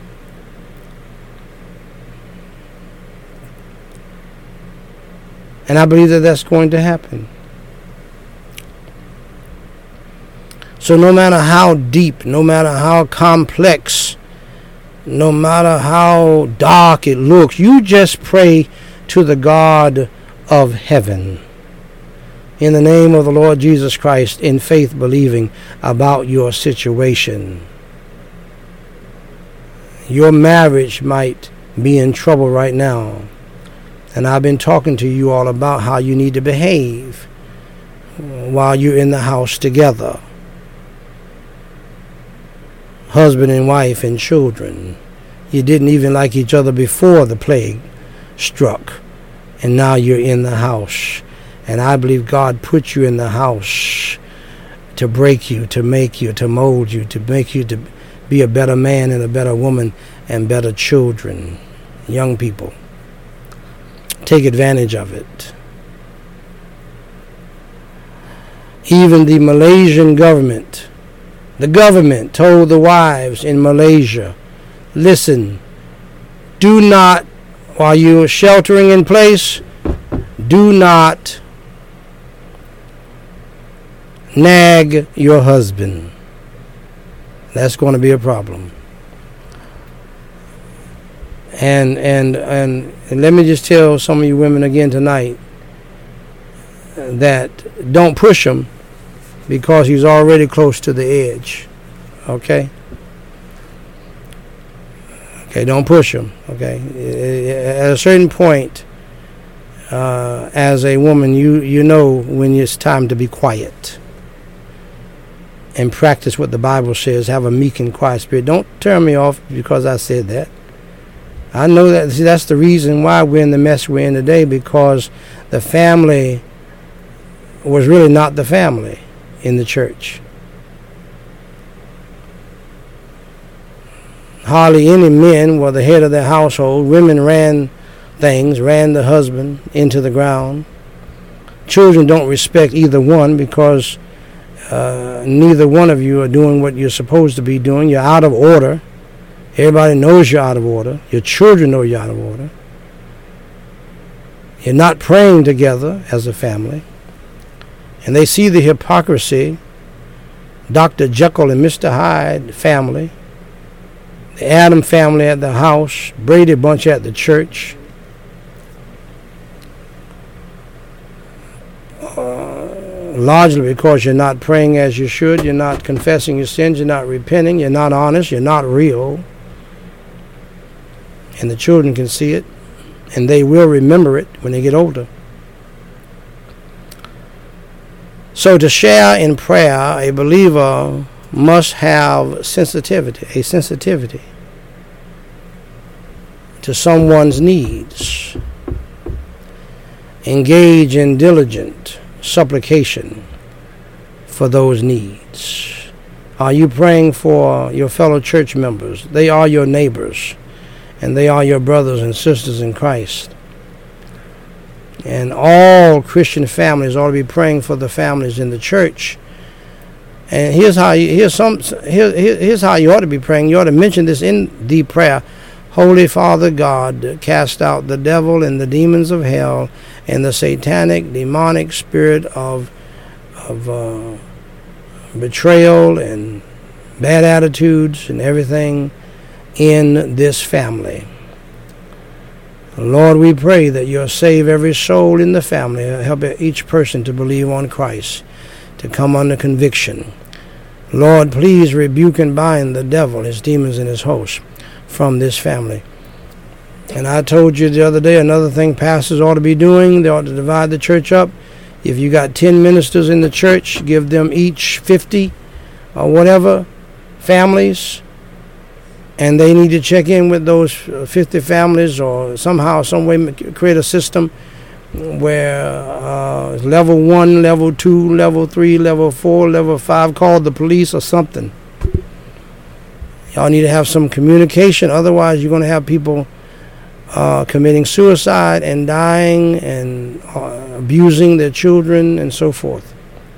And I believe that that's going to happen. So no matter how deep, no matter how complex, no matter how dark it looks, you just pray to the God of heaven in the name of the Lord Jesus Christ, in faith, believing about your situation. Your marriage might be in trouble right now, and I've been talking to you all about how you need to behave while you're in the house together. Husband and wife and children. You didn't even like each other before the plague struck, and now you're in the house. And I believe God put you in the house to break you, to make you, to mold you, to make you to be a better man and a better woman and better children, young people. Take advantage of it. Even the Malaysian government, the government told the wives in Malaysia, listen, do not, while you're sheltering in place, do not nag your husband. That's going to be a problem. And, and and and let me just tell some of you women again tonight that don't push him because he's already close to the edge. Okay? Okay, don't push him. Okay? At a certain point, uh, as a woman, you, you know when it's time to be quiet and practice what the Bible says. Have a meek and quiet spirit. Don't turn me off because I said that. I know that. See, that's the reason why we're in the mess we're in today, because the family was really not the family in the church. Hardly any men were the head of their household. Women ran things, ran the husband into the ground. Children don't respect either one because uh, neither one of you are doing what you're supposed to be doing. You're out of order. Everybody knows you're out of order. Your children know you're out of order. You're not praying together as a family. And they see the hypocrisy. Doctor Jekyll and Mister Hyde family. The Adam family at the house. Brady Bunch at the church. Uh, largely because you're not praying as you should. You're not confessing your sins. You're not repenting. You're not honest. You're not real. And the children can see it, and they will remember it when they get older. So to share in prayer, a believer must have sensitivity, a sensitivity to someone's needs. Engage in diligent supplication for those needs. Are you praying for your fellow church members? They are your neighbors. And they are your brothers and sisters in Christ. And all Christian families ought to be praying for the families in the church. And here's how you, here's some here, here's how you ought to be praying. You ought to mention this in the prayer. Holy Father God, cast out the devil and the demons of hell and the satanic, demonic spirit of of uh, betrayal and bad attitudes and everything in this family. Lord, we pray that you'll save every soul in the family. Help each person to believe on Christ, to come under conviction. Lord, please rebuke and bind the devil, his demons, and his hosts from this family. And I told you the other day, another thing pastors ought to be doing, they ought to divide the church up. If you got ten ministers in the church, give them each fifty or whatever families, and they need to check in with those fifty families or somehow, some way create a system where uh, level one, level two, level three, level four, level five, call the police or something. Y'all need to have some communication. Otherwise, you're going to have people uh, committing suicide and dying and uh, abusing their children and so forth.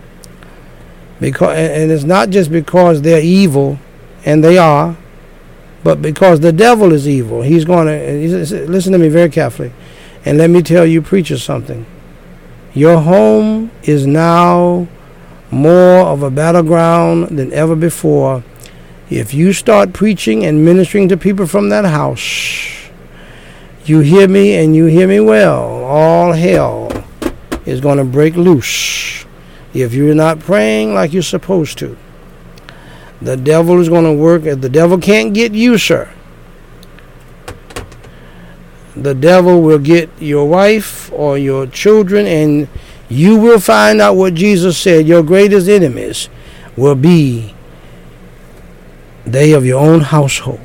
Because, and it's not just because they're evil, and they are, but because the devil is evil. He's going to, listen to me very carefully, and let me tell you, preachers, something. Your home is now more of a battleground than ever before. If you start preaching and ministering to people from that house, you hear me and you hear me well, all hell is going to break loose if you're not praying like you're supposed to. The devil is going to work. If the devil can't get you, sir, the devil will get your wife or your children, and you will find out what Jesus said. Your greatest enemies will be they of your own household.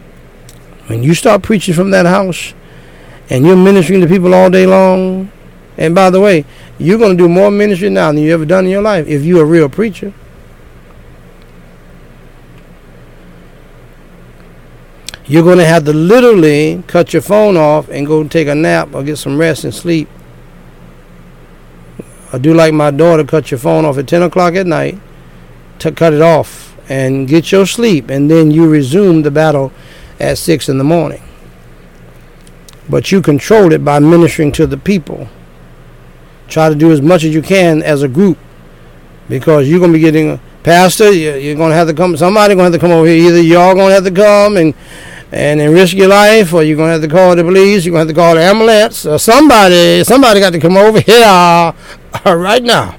When you start preaching from that house and you're ministering to people all day long And by the way, you're going to do more ministry now than you ever done in your life if you're a real preacher. You're going to have to literally cut your phone off and go take a nap or get some rest and sleep. Or do like my daughter, cut your phone off at ten o'clock at night, to cut it off and get your sleep, and then you resume the battle at six in the morning. But you control it by ministering to the people. Try to do as much as you can as a group, because you're going to be getting, Pastor, you're going to have to come, somebody going to have to come over here. Either y'all going to have to come and and then risk your life, or you're going to have to call the police, you're going to have to call the ambulance, or somebody, somebody got to come over here uh, right now.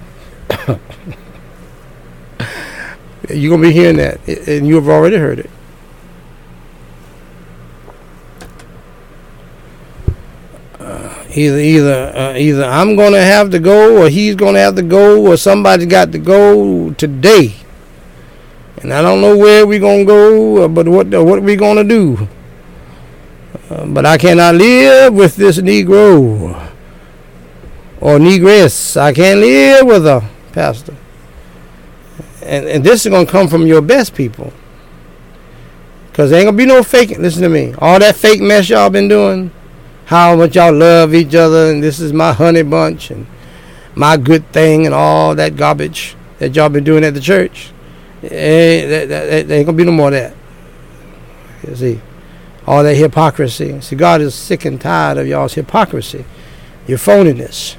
You're going to be hearing that, and you have already heard it. Uh, either either, uh, either I'm going to have to go, or he's going to have to go, or somebody's got to go today. And I don't know where we're going to go, uh, but what uh, what we going to do. Uh, but I cannot live with this Negro or Negress. I can't live with her, Pastor. And, and this is going to come from your best people. Because there ain't going to be no faking. Listen to me. All that fake mess y'all been doing, how much y'all love each other, and this is my honey bunch, and my good thing, and all that garbage that y'all been doing at the church. There ain't going to be no more of that. You see, all that hypocrisy. See, God is sick and tired of y'all's hypocrisy, your phoniness.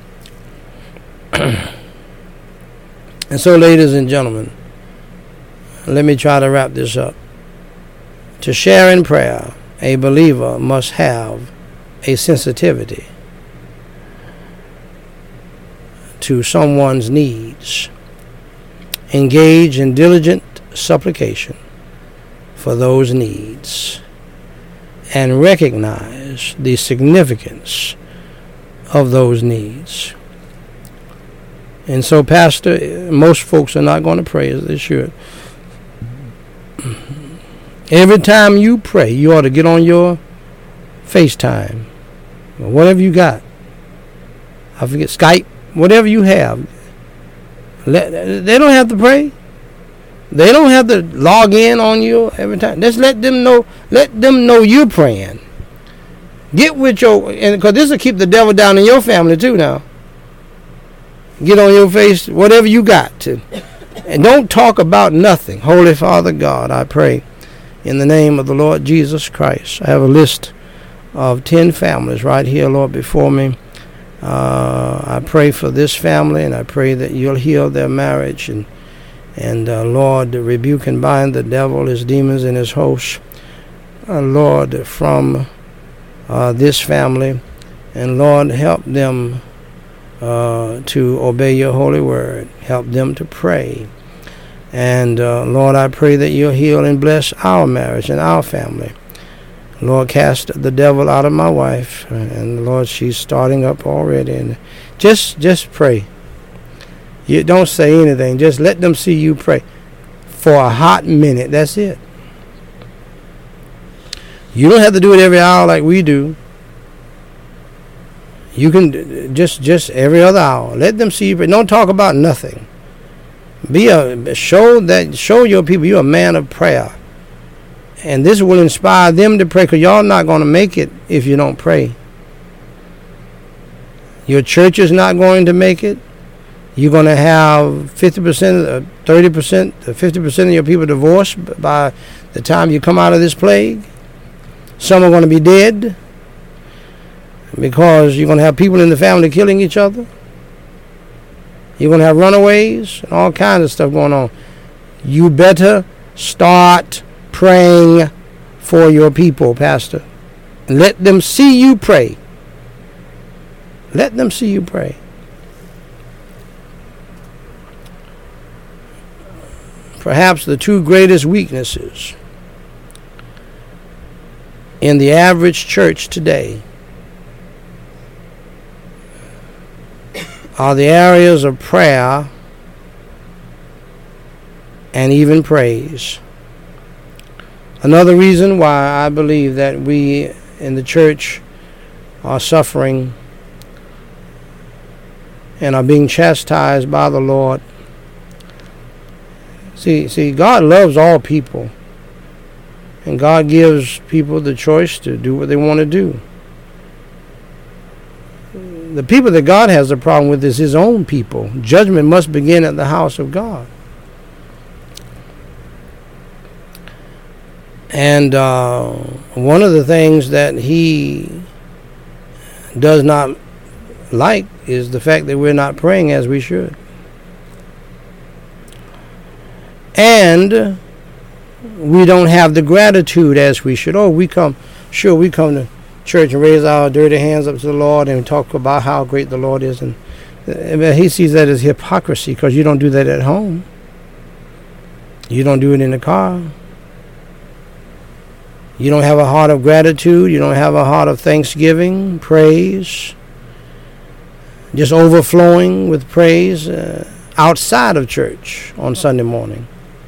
And so, ladies and gentlemen, let me try to wrap this up. To share in prayer, a believer must have a sensitivity to someone's needs. Engage in diligent supplication for those needs, and recognize the significance of those needs. And so, Pastor, most folks are not going to pray as they should. Every time you pray, you ought to get on your FaceTime, or whatever you got. I forget, Skype, whatever you have. Let, they don't have to pray. They don't have to log in on you every time. Just let them know. Let them know you're praying. Get with your, and because this will keep the devil down in your family too. Now, get on your face, whatever you got to, and don't talk about nothing. Holy Father God, I pray in the name of the Lord Jesus Christ. I have a list of ten families right here, Lord, before me. Uh, I pray for this family, and I pray that you'll heal their marriage, and and uh, Lord, rebuke and bind the devil, his demons, and his hosts, uh, Lord, from uh, this family, and Lord, help them uh, to obey your holy word. Help them to pray, and uh, Lord, I pray that you'll heal and bless our marriage and our family. Lord, cast the devil out of my wife, and Lord, she's starting up already. And just, just pray. You don't say anything. Just let them see you pray for a hot minute. That's it. You don't have to do it every hour like we do. You can just, just every other hour. Let them see you pray. Don't talk about nothing. Be a show that show your people you're a man of prayer. And this will inspire them to pray, because y'all not going to make it if you don't pray. Your church is not going to make it. You're going to have fifty percent, thirty percent, fifty percent of your people divorced by the time you come out of this plague. Some are going to be dead because you're going to have people in the family killing each other. You're going to have runaways and all kinds of stuff going on. You better start praying for your people, Pastor. Let them see you pray. Let them see you pray. Perhaps the two greatest weaknesses in the average church today are the areas of prayer and even praise. Another reason why I believe that we in the church are suffering and are being chastised by the Lord. See, see, God loves all people, and God gives people the choice to do what they want to do. The people that God has a problem with is his own people. Judgment must begin at the house of God. And uh, one of the things that he does not like is the fact that we're not praying as we should. And we don't have the gratitude as we should. Oh, we come, sure, we come to church and raise our dirty hands up to the Lord and talk about how great the Lord is. And uh, he sees that as hypocrisy, because you don't do that at home. You don't do it in the car. You don't have a heart of gratitude. You don't have a heart of thanksgiving, praise, just overflowing with praise uh, outside of church on Sunday morning.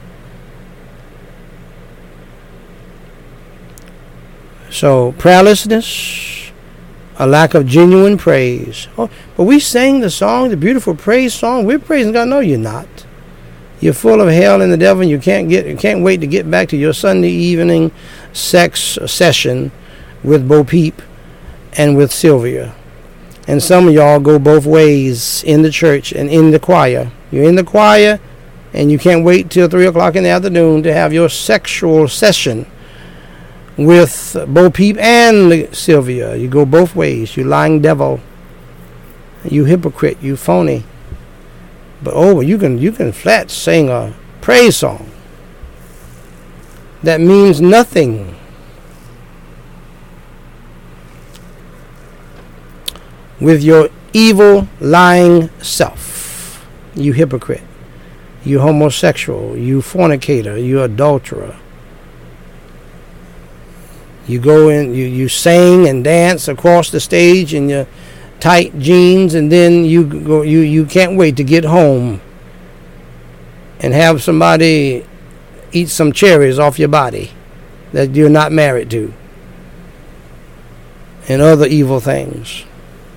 So, prayerlessness, a lack of genuine praise. Oh, but we sang the song, the beautiful praise song. We're praising God. No, you're not. You're full of hell and the devil, and you can't get, you can't wait to get back to your Sunday evening sex session with Bo Peep and with Sylvia. And some of y'all go both ways in the church and in the choir. You're in the choir, and you can't wait till three o'clock in the afternoon to have your sexual session with Bo Peep and Sylvia. You go both ways. You lying devil. You hypocrite. You phony. But oh, you can you can flat sing a praise song that means nothing. With your evil, lying self. You hypocrite. You homosexual. You fornicator. You adulterer. You go in, you, you sing and dance across the stage in your tight jeans, and then you go, you, you can't wait to get home and have somebody eat some cherries off your body that you're not married to, and other evil things.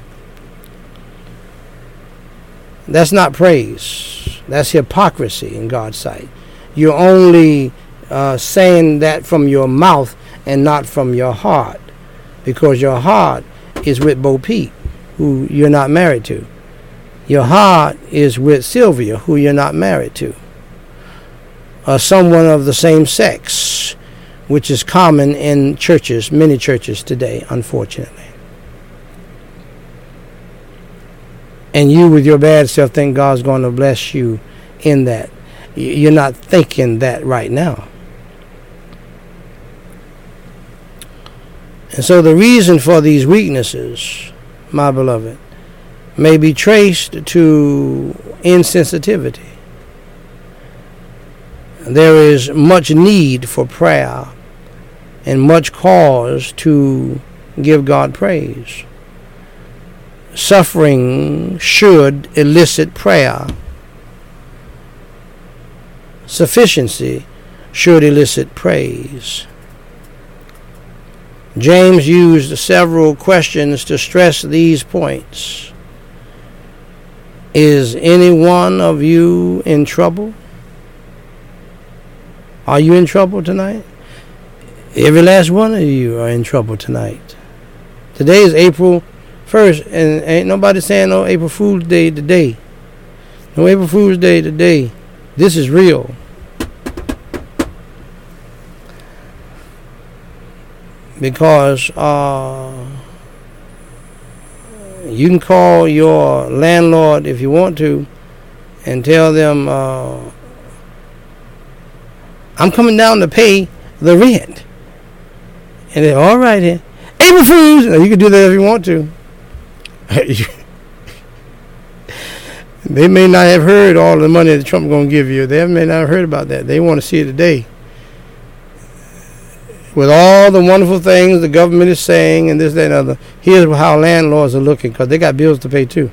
That's not praise. That's hypocrisy in God's sight. You're only uh, saying that from your mouth and not from your heart, because your heart is with Bo Peep, who you're not married to. Your heart is with Sylvia, who you're not married to, or someone of the same sex, which is common in churches, many churches today, unfortunately. And you, with your bad self, think God's going to bless you in that. You're not thinking that right now. And so the reason for these weaknesses, my beloved, may be traced to insensitivity. There is much need for prayer and much cause to give God praise. Suffering should elicit prayer. Sufficiency should elicit praise. James used several questions to stress these points. Is any one of you in trouble? Are you in trouble tonight? Every last one of you are in trouble tonight. Today is April first, and ain't nobody saying no April Fool's Day today. No April Fool's Day today. This is real. Because uh, you can call your landlord if you want to and tell them, uh, I'm coming down to pay the rent. And they're all right here. April Fools! You can do that if you want to. They may not have heard all the money that Trump is going to give you. They may not have heard about that. They want to see it today. With all the wonderful things the government is saying and this, that, and other, here's how landlords are looking, because they got bills to pay too.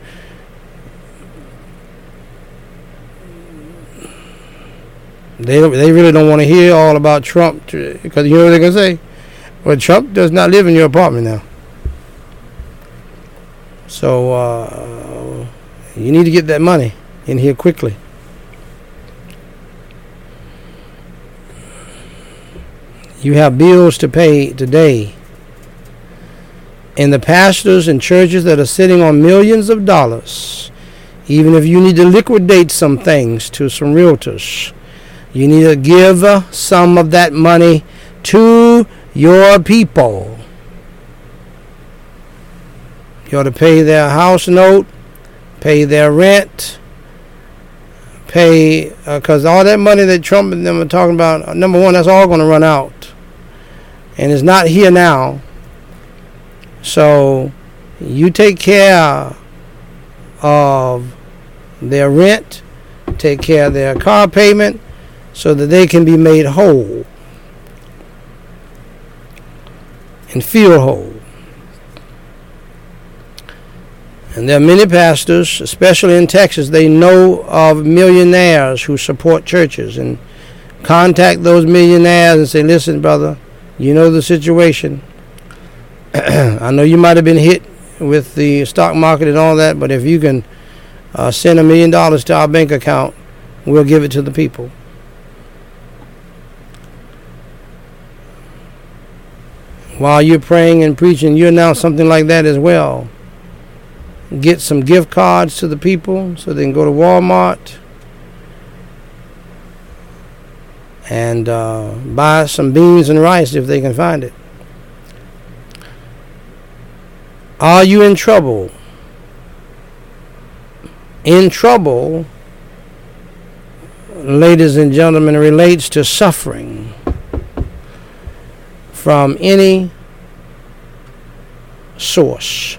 They don't, they really don't want to hear all about Trump, because you know what they're going to say? Well, Trump does not live in your apartment now. So, uh, You need to get that money in here quickly. You have bills to pay today. And the pastors and churches that are sitting on millions of dollars, even if you need to liquidate some things to some realtors, you need to give some of that money to your people. You ought to pay their house note, pay their rent, pay, because uh, all that money that Trump and them are talking about, uh, number one, that's all going to run out. And it's not here now. So you take care of their rent, take care of their car payment, so that they can be made whole and feel whole. And there are many pastors, especially in Texas, they know of millionaires who support churches, and contact those millionaires and say, listen, brother, you know the situation. I know you might have been hit with the stock market and all that, but if you can uh, send a million dollars to our bank account, we'll give it to the people. While you're praying and preaching, you announce something like that as well. Get some gift cards to the people so they can go to Walmart and uh, buy some beans and rice if they can find it. Are you in trouble? In trouble, ladies and gentlemen, relates to suffering from any source.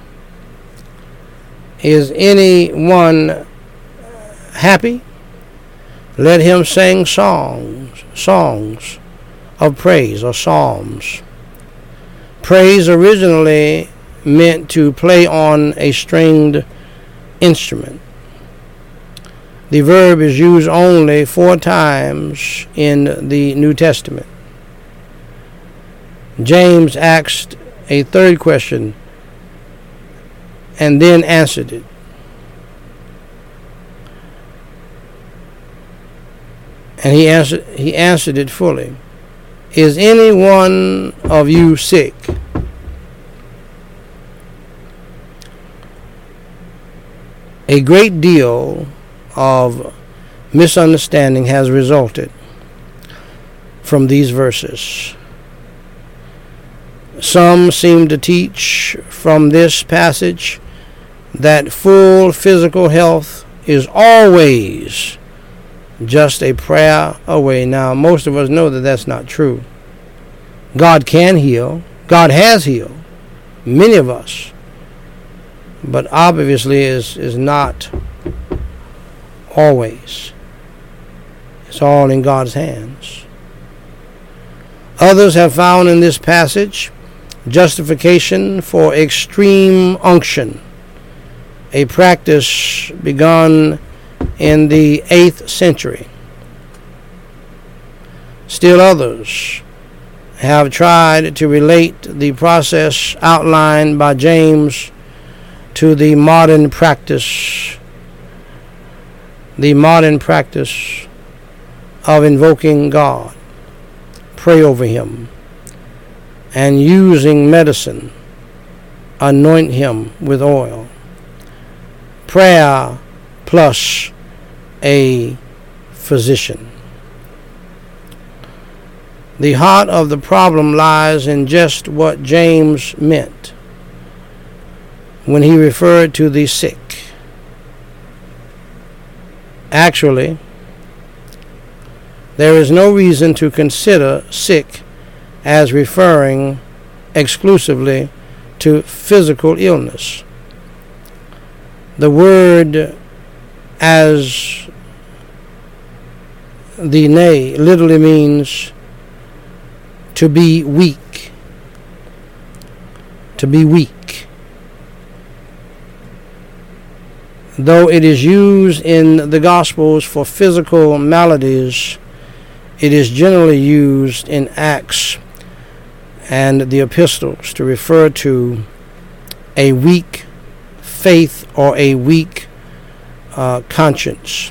Is anyone happy? Let him sing songs, songs of praise or psalms. Praise originally meant to play on a stringed instrument. The verb is used only four times in the New Testament. James asked a third question and then answered it. And he answered he answered it fully. Is any one of you sick? A great deal of misunderstanding has resulted from these verses. Some seem to teach from this passage that full physical health is always just a prayer away. Now, most of us know that that's not true. God can heal. God has healed many of us. But obviously is is not always. It's all in God's hands. Others have found in this passage justification for extreme unction, a practice begun in the eighth century. Still others have tried to relate the process outlined by James to the modern practice, the modern practice of invoking God, pray over him, and using medicine, anoint him with oil. Prayer plus a physician. The heart of the problem lies in just what James meant when he referred to the sick. Actually, there is no reason to consider sick as referring exclusively to physical illness. The word as the nay literally means to be weak. To be weak. Though it is used in the Gospels for physical maladies, it is generally used in Acts and the epistles to refer to a weak faith or a weak uh, conscience,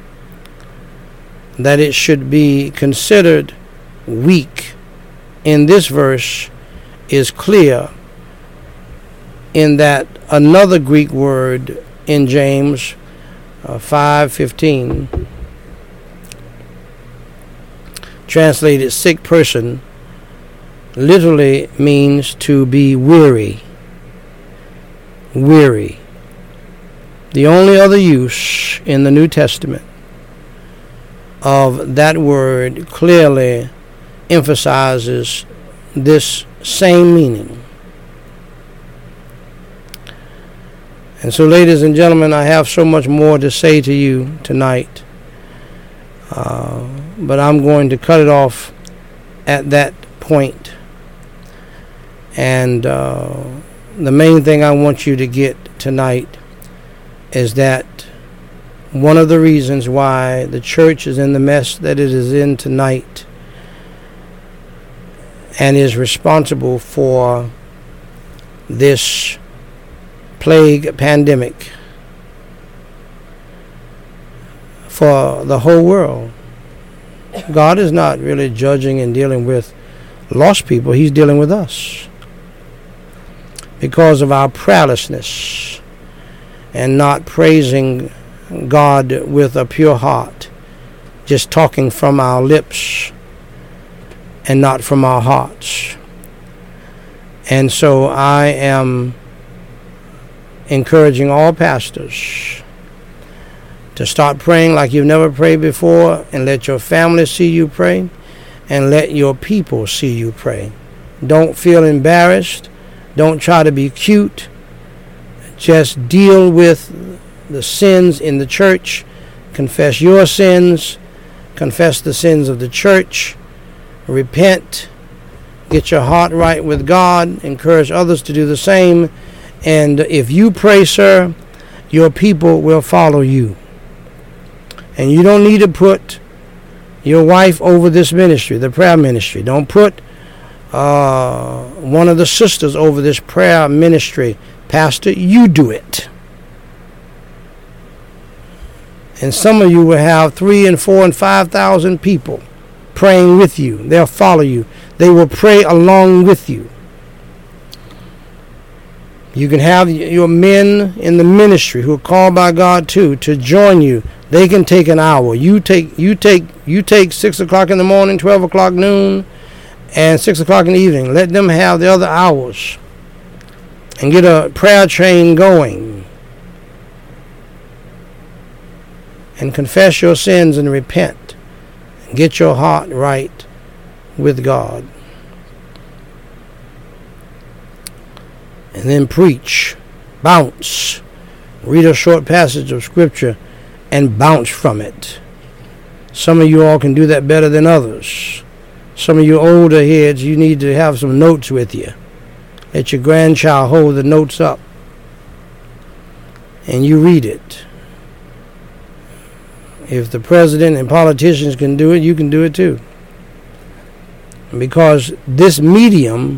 that it should be considered weak in this verse is clear, in that another Greek word in James uh, five fifteen, translated sick person, literally means to be weary. Weary. The only other use in the New Testament of that word clearly emphasizes this same meaning. And so, ladies and gentlemen, I have so much more to say to you tonight, uh, but I'm going to cut it off at that point. And uh, the main thing I want you to get tonight is that one of the reasons why the church is in the mess that it is in tonight and is responsible for this plague pandemic for the whole world. God is not really judging and dealing with lost people. He's dealing with us because of our prayerlessness and not praising God with a pure heart, just talking from our lips and not from our hearts. And so I am encouraging all pastors to start praying like you've never prayed before, and let your family see you pray, and let your people see you pray. Don't feel embarrassed. Don't try to be cute. Just deal with the sins in the church. Confess your sins. Confess the sins of the church. Repent. Get your heart right with God. Encourage others to do the same. And if you pray, sir, your people will follow you. And you don't need to put your wife over this ministry, the prayer ministry. Don't put uh, one of the sisters over this prayer ministry. Pastor, you do it. And some of you will have three and four and five thousand people praying with you. They'll follow you. They will pray along with you. You can have your men in the ministry who are called by God too to join you. They can take an hour. You take you take you take six o'clock in the morning, twelve o'clock noon, and six o'clock in the evening. Let them have the other hours and get a prayer train going. And confess your sins and repent. And get your heart right with God. And then preach. Bounce. Read a short passage of scripture and bounce from it. Some of you all can do that better than others. Some of you older heads, you need to have some notes with you. Let your grandchild hold the notes up. And you read it. If the president and politicians can do it, you can do it too. Because this medium,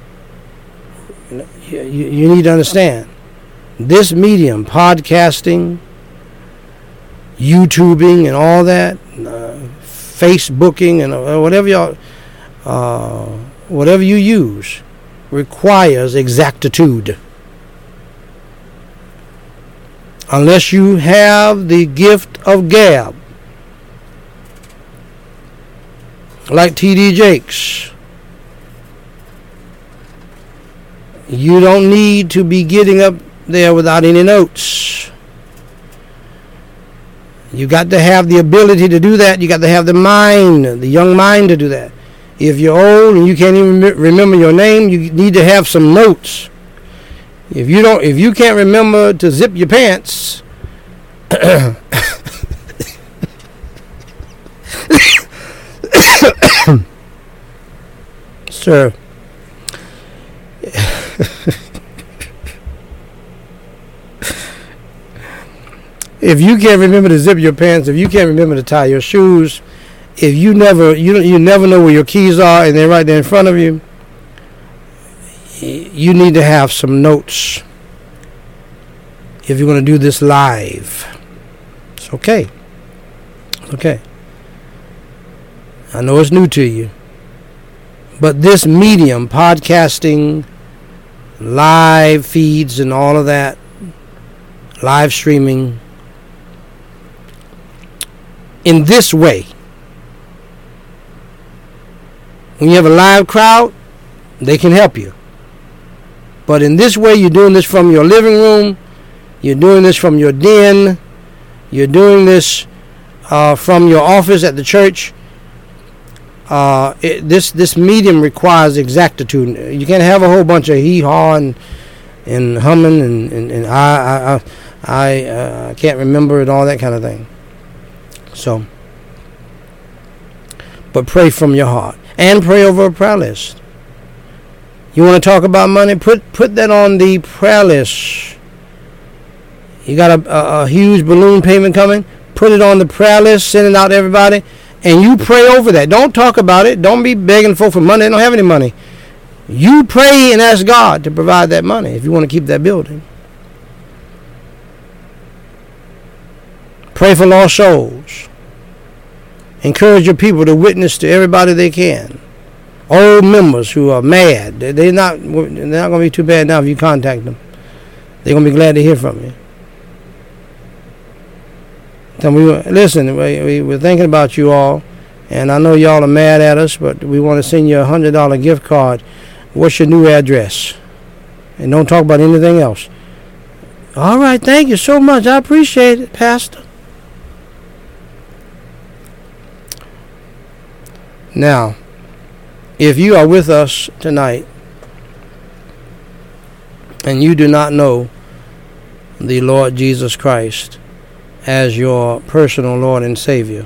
you, you need to understand, this medium, podcasting, YouTubing and all that, uh, Facebooking and uh, whatever y'all, uh, whatever you use, requires exactitude. Unless you have the gift of gab, like T D Jakes, you don't need to be getting up there without any notes. You got to have the ability to do that. You got to have the mind, the young mind to do that. If you're old and you can't even remember your name, you need to have some notes. If you don't, if you can't remember to zip your pants, sir, if you can't remember to zip your pants, if you can't remember to tie your shoes, if you never, you you never know where your keys are and they're right there in front of you, you need to have some notes if you're going to do this live. It's okay. It's okay. I know it's new to you. But this medium, podcasting, live feeds and all of that, live streaming, in this way, when you have a live crowd, they can help you. But in this way, you're doing this from your living room, you're doing this from your den, you're doing this uh, from your office at the church. Uh, it, this this medium requires exactitude. You can't have a whole bunch of hee-haw and, and humming and, and, and I I I, uh, can't remember and all that kind of thing. So, but pray from your heart and pray over a prayer list. You want to talk about money? Put put that on the prayer list. You got a, a, a huge balloon payment coming? Put it on the prayer list. Send it out to everybody. And you pray over that. Don't talk about it. Don't be begging folk for money. They don't have any money. You pray and ask God to provide that money if you want to keep that building. Pray for lost souls. Encourage your people to witness to everybody they can. Old members who are mad. They're not, they're not going to be too bad now if you contact them. They're going to be glad to hear from you. So we, listen, we, we, we're thinking about you all, and I know y'all are mad at us, but we want to send you a one hundred dollars gift card. What's your new address? And don't talk about anything else. All right, thank you so much. I appreciate it, Pastor. Now, if you are with us tonight and you do not know the Lord Jesus Christ as your personal Lord and Savior,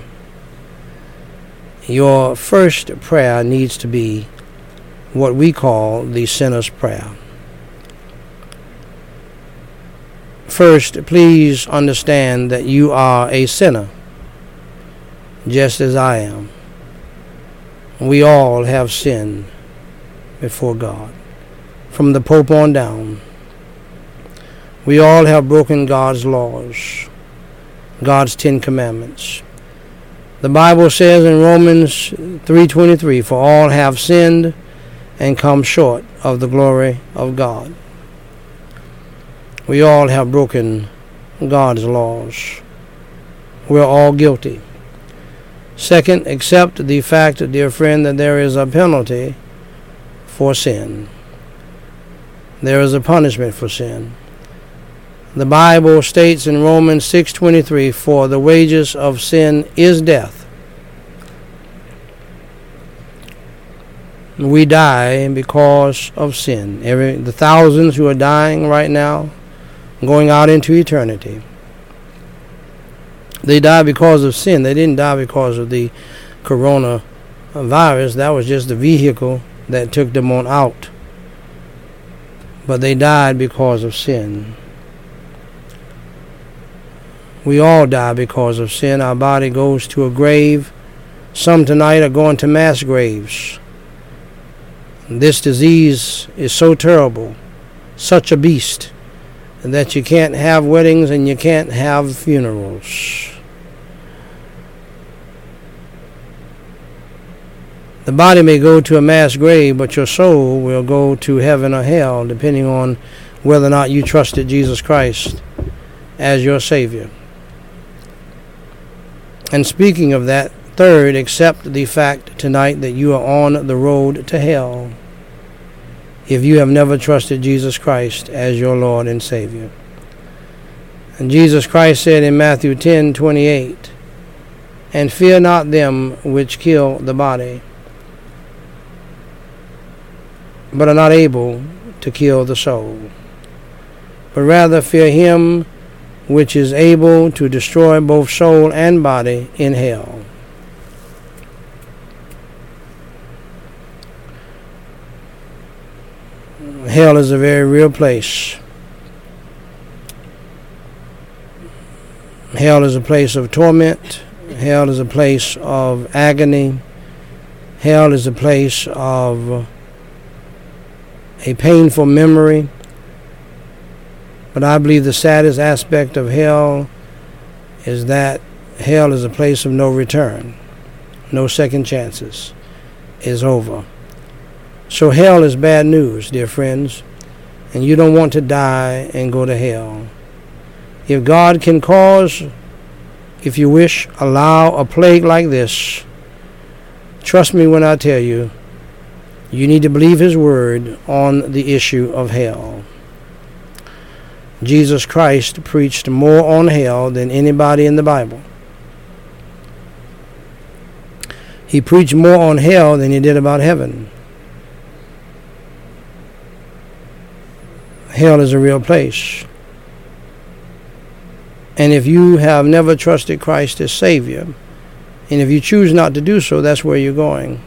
your first prayer needs to be what we call the sinner's prayer. First, please understand that you are a sinner, just as I am. We all have sinned before God, from the Pope on down. We all have broken God's laws, God's Ten Commandments. The Bible says in Romans three twenty-three, for all have sinned and come short of the glory of God. We all have broken God's laws. We're all guilty. Second, accept the fact, dear friend, that there is a penalty for sin. There is a punishment for sin. The Bible states in Romans six twenty-three, for the wages of sin is death. We die because of sin. Every the thousands who are dying right now, going out into eternity, they die because of sin. They didn't die because of the coronavirus. That was just the vehicle that took them on out. But they died because of sin. We all die because of sin. Our body goes to a grave. Some tonight are going to mass graves. This disease is so terrible, such a beast, that you can't have weddings and you can't have funerals. The body may go to a mass grave, but your soul will go to heaven or hell, depending on whether or not you trusted Jesus Christ as your Savior. And speaking of that, third, accept the fact tonight that you are on the road to hell if you have never trusted Jesus Christ as your Lord and Savior. And Jesus Christ said in Matthew ten twenty-eight, and fear not them which kill the body, but are not able to kill the soul, but rather fear him which is able to destroy both soul and body in hell. Hell is a very real place. Hell is a place of torment. Hell is a place of agony. Hell is a place of a painful memory. But I believe the saddest aspect of hell is that hell is a place of no return. No second chances. It's over. So hell is bad news, dear friends, and you don't want to die and go to hell. If God can cause, if you wish, allow a plague like this, trust me when I tell you, you need to believe his word on the issue of hell. Jesus Christ preached more on hell than anybody in the Bible. He preached more on hell than he did about heaven. Hell is a real place. And if you have never trusted Christ as Savior, and if you choose not to do so, that's where you're going.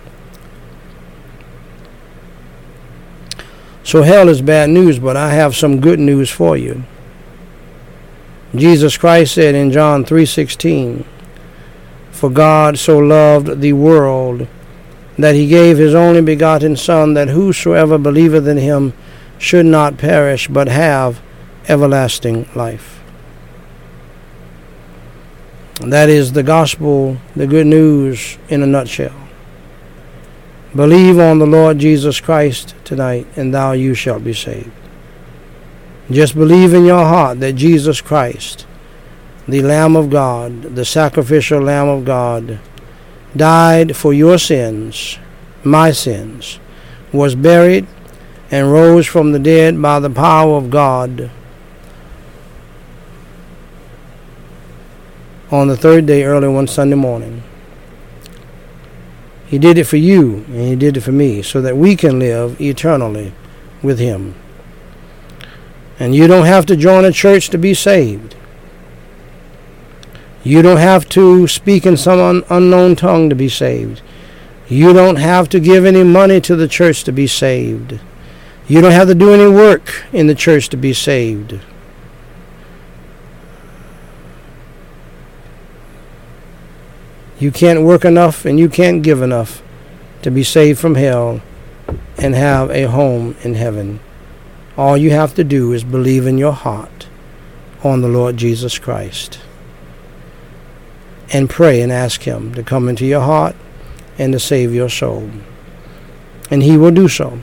So hell is bad news, but I have some good news for you. Jesus Christ said in John three sixteen, "For God so loved the world that he gave his only begotten Son, that whosoever believeth in him should not perish, but have everlasting life." That is the gospel, the good news in a nutshell. Believe on the Lord Jesus Christ tonight, and thou you shalt be saved. Just believe in your heart that Jesus Christ, the Lamb of God, the sacrificial Lamb of God, died for your sins, my sins, was buried, and rose from the dead by the power of God on the third day early one Sunday morning. He did it for you, and he did it for me, so that we can live eternally with him. And you don't have to join a church to be saved. You don't have to speak in some un- unknown tongue to be saved. You don't have to give any money to the church to be saved. You don't have to do any work in the church to be saved. You can't work enough and you can't give enough to be saved from hell and have a home in heaven. All you have to do is believe in your heart on the Lord Jesus Christ and pray and ask him to come into your heart and to save your soul. And he will do so.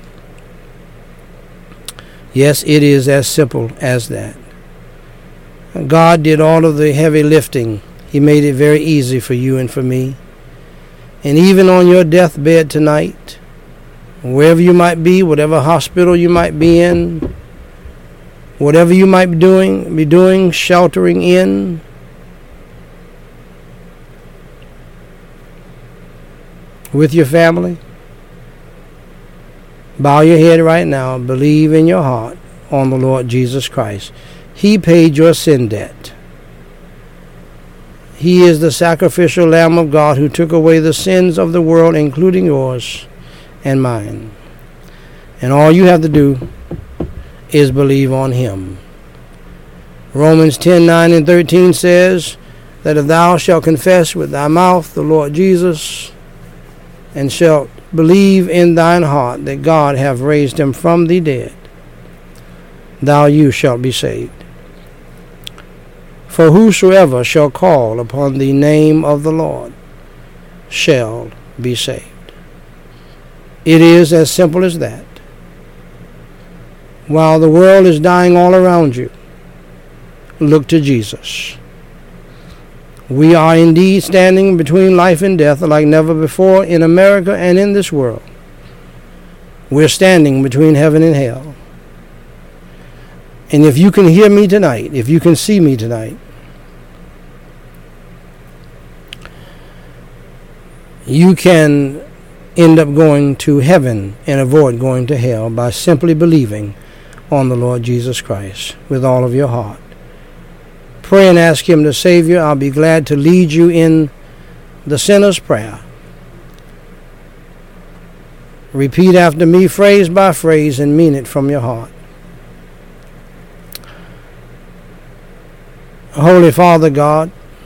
Yes, it is as simple as that. God did all of the heavy lifting. He made it very easy for you and for me. And even on your deathbed tonight, wherever you might be, whatever hospital you might be in, whatever you might be doing, be doing, sheltering in, with your family, bow your head right now. Believe in your heart on the Lord Jesus Christ. He paid your sin debt. He is the sacrificial Lamb of God who took away the sins of the world, including yours and mine. And all you have to do is believe on him. Romans ten, nine and thirteen says that if thou shalt confess with thy mouth the Lord Jesus, and shalt believe in thine heart that God hath raised him from the dead, thou you shalt be saved. For whosoever shall call upon the name of the Lord shall be saved. It is as simple as that. While the world is dying all around you, look to Jesus. We are indeed standing between life and death like never before in America and in this world. We're standing between heaven and hell. And if you can hear me tonight, if you can see me tonight, you can end up going to heaven and avoid going to hell by simply believing on the Lord Jesus Christ with all of your heart. Pray and ask him to save you. I'll be glad to lead you in the sinner's prayer. Repeat after me, phrase by phrase, and mean it from your heart. Holy Father God,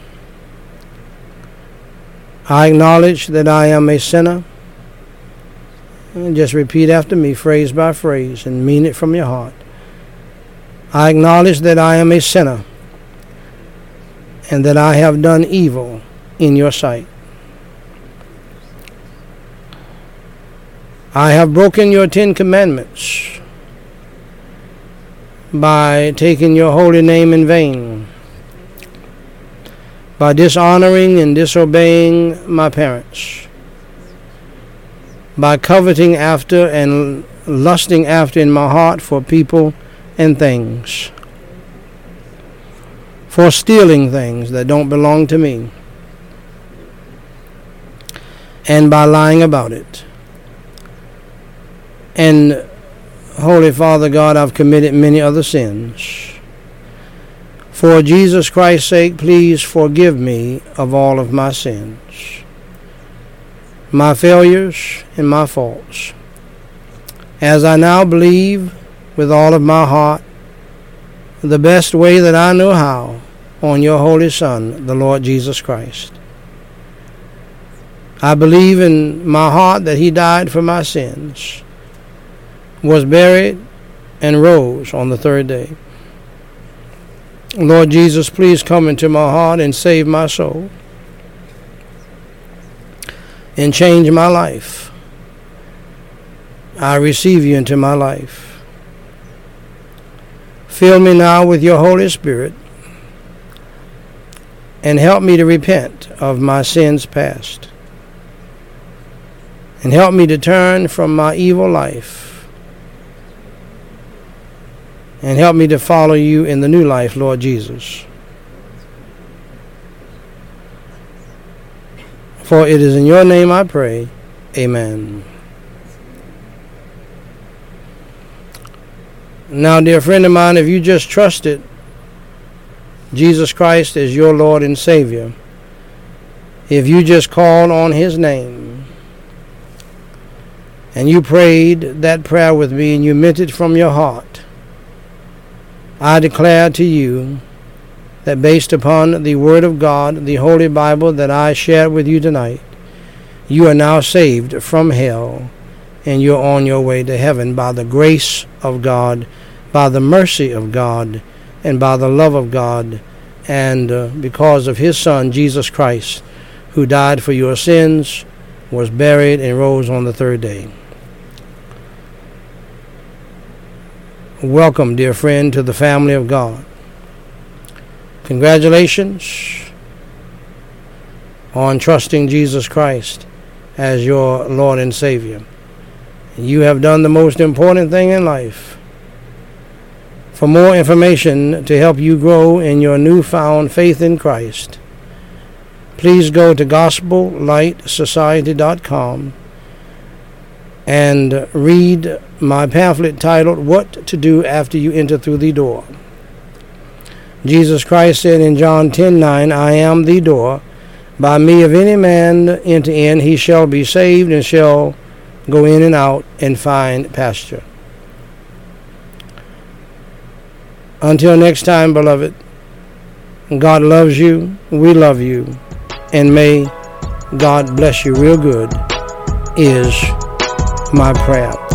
I acknowledge that I am a sinner. And just repeat after me, phrase by phrase, and mean it from your heart. I acknowledge that I am a sinner, and that I have done evil in your sight. I have broken your Ten Commandments by taking your holy name in vain, by dishonoring and disobeying my parents, by coveting after and lusting after in my heart for people and things, for stealing things that don't belong to me, and by lying about it. And Holy Father God, I've committed many other sins. For Jesus Christ's sake, please forgive me of all of my sins, my failures and my faults. As I now believe with all of my heart, the best way that I know how, on your Holy Son, the Lord Jesus Christ. I believe in my heart that he died for my sins, was buried, and rose on the third day. Lord Jesus, please come into my heart and save my soul and change my life. I receive you into my life. Fill me now with your Holy Spirit and help me to repent of my sins past, and help me to turn from my evil life, and help me to follow you in the new life, Lord Jesus. For it is in your name I pray. Amen. Now, dear friend of mine, if you just trusted Jesus Christ as your Lord and Savior, if you just called on his name and you prayed that prayer with me and you meant it from your heart, I declare to you that based upon the Word of God, the Holy Bible that I shared with you tonight, you are now saved from hell and you're on your way to heaven by the grace of God, by the mercy of God, and by the love of God, and uh, because of his Son, Jesus Christ, who died for your sins, was buried, and rose on the third day. Welcome, dear friend, to the family of God. Congratulations on trusting Jesus Christ as your Lord and Savior. You have done the most important thing in life. For more information to help you grow in your newfound faith in Christ, please go to gospel light society dot com and read my pamphlet titled, What to Do After You Enter Through the Door. Jesus Christ said in John ten nine, I am the door. By me if any man enter in, he shall be saved and shall go in and out and find pasture. Until next time, beloved, God loves you, we love you, and may God bless you real good is my prayer.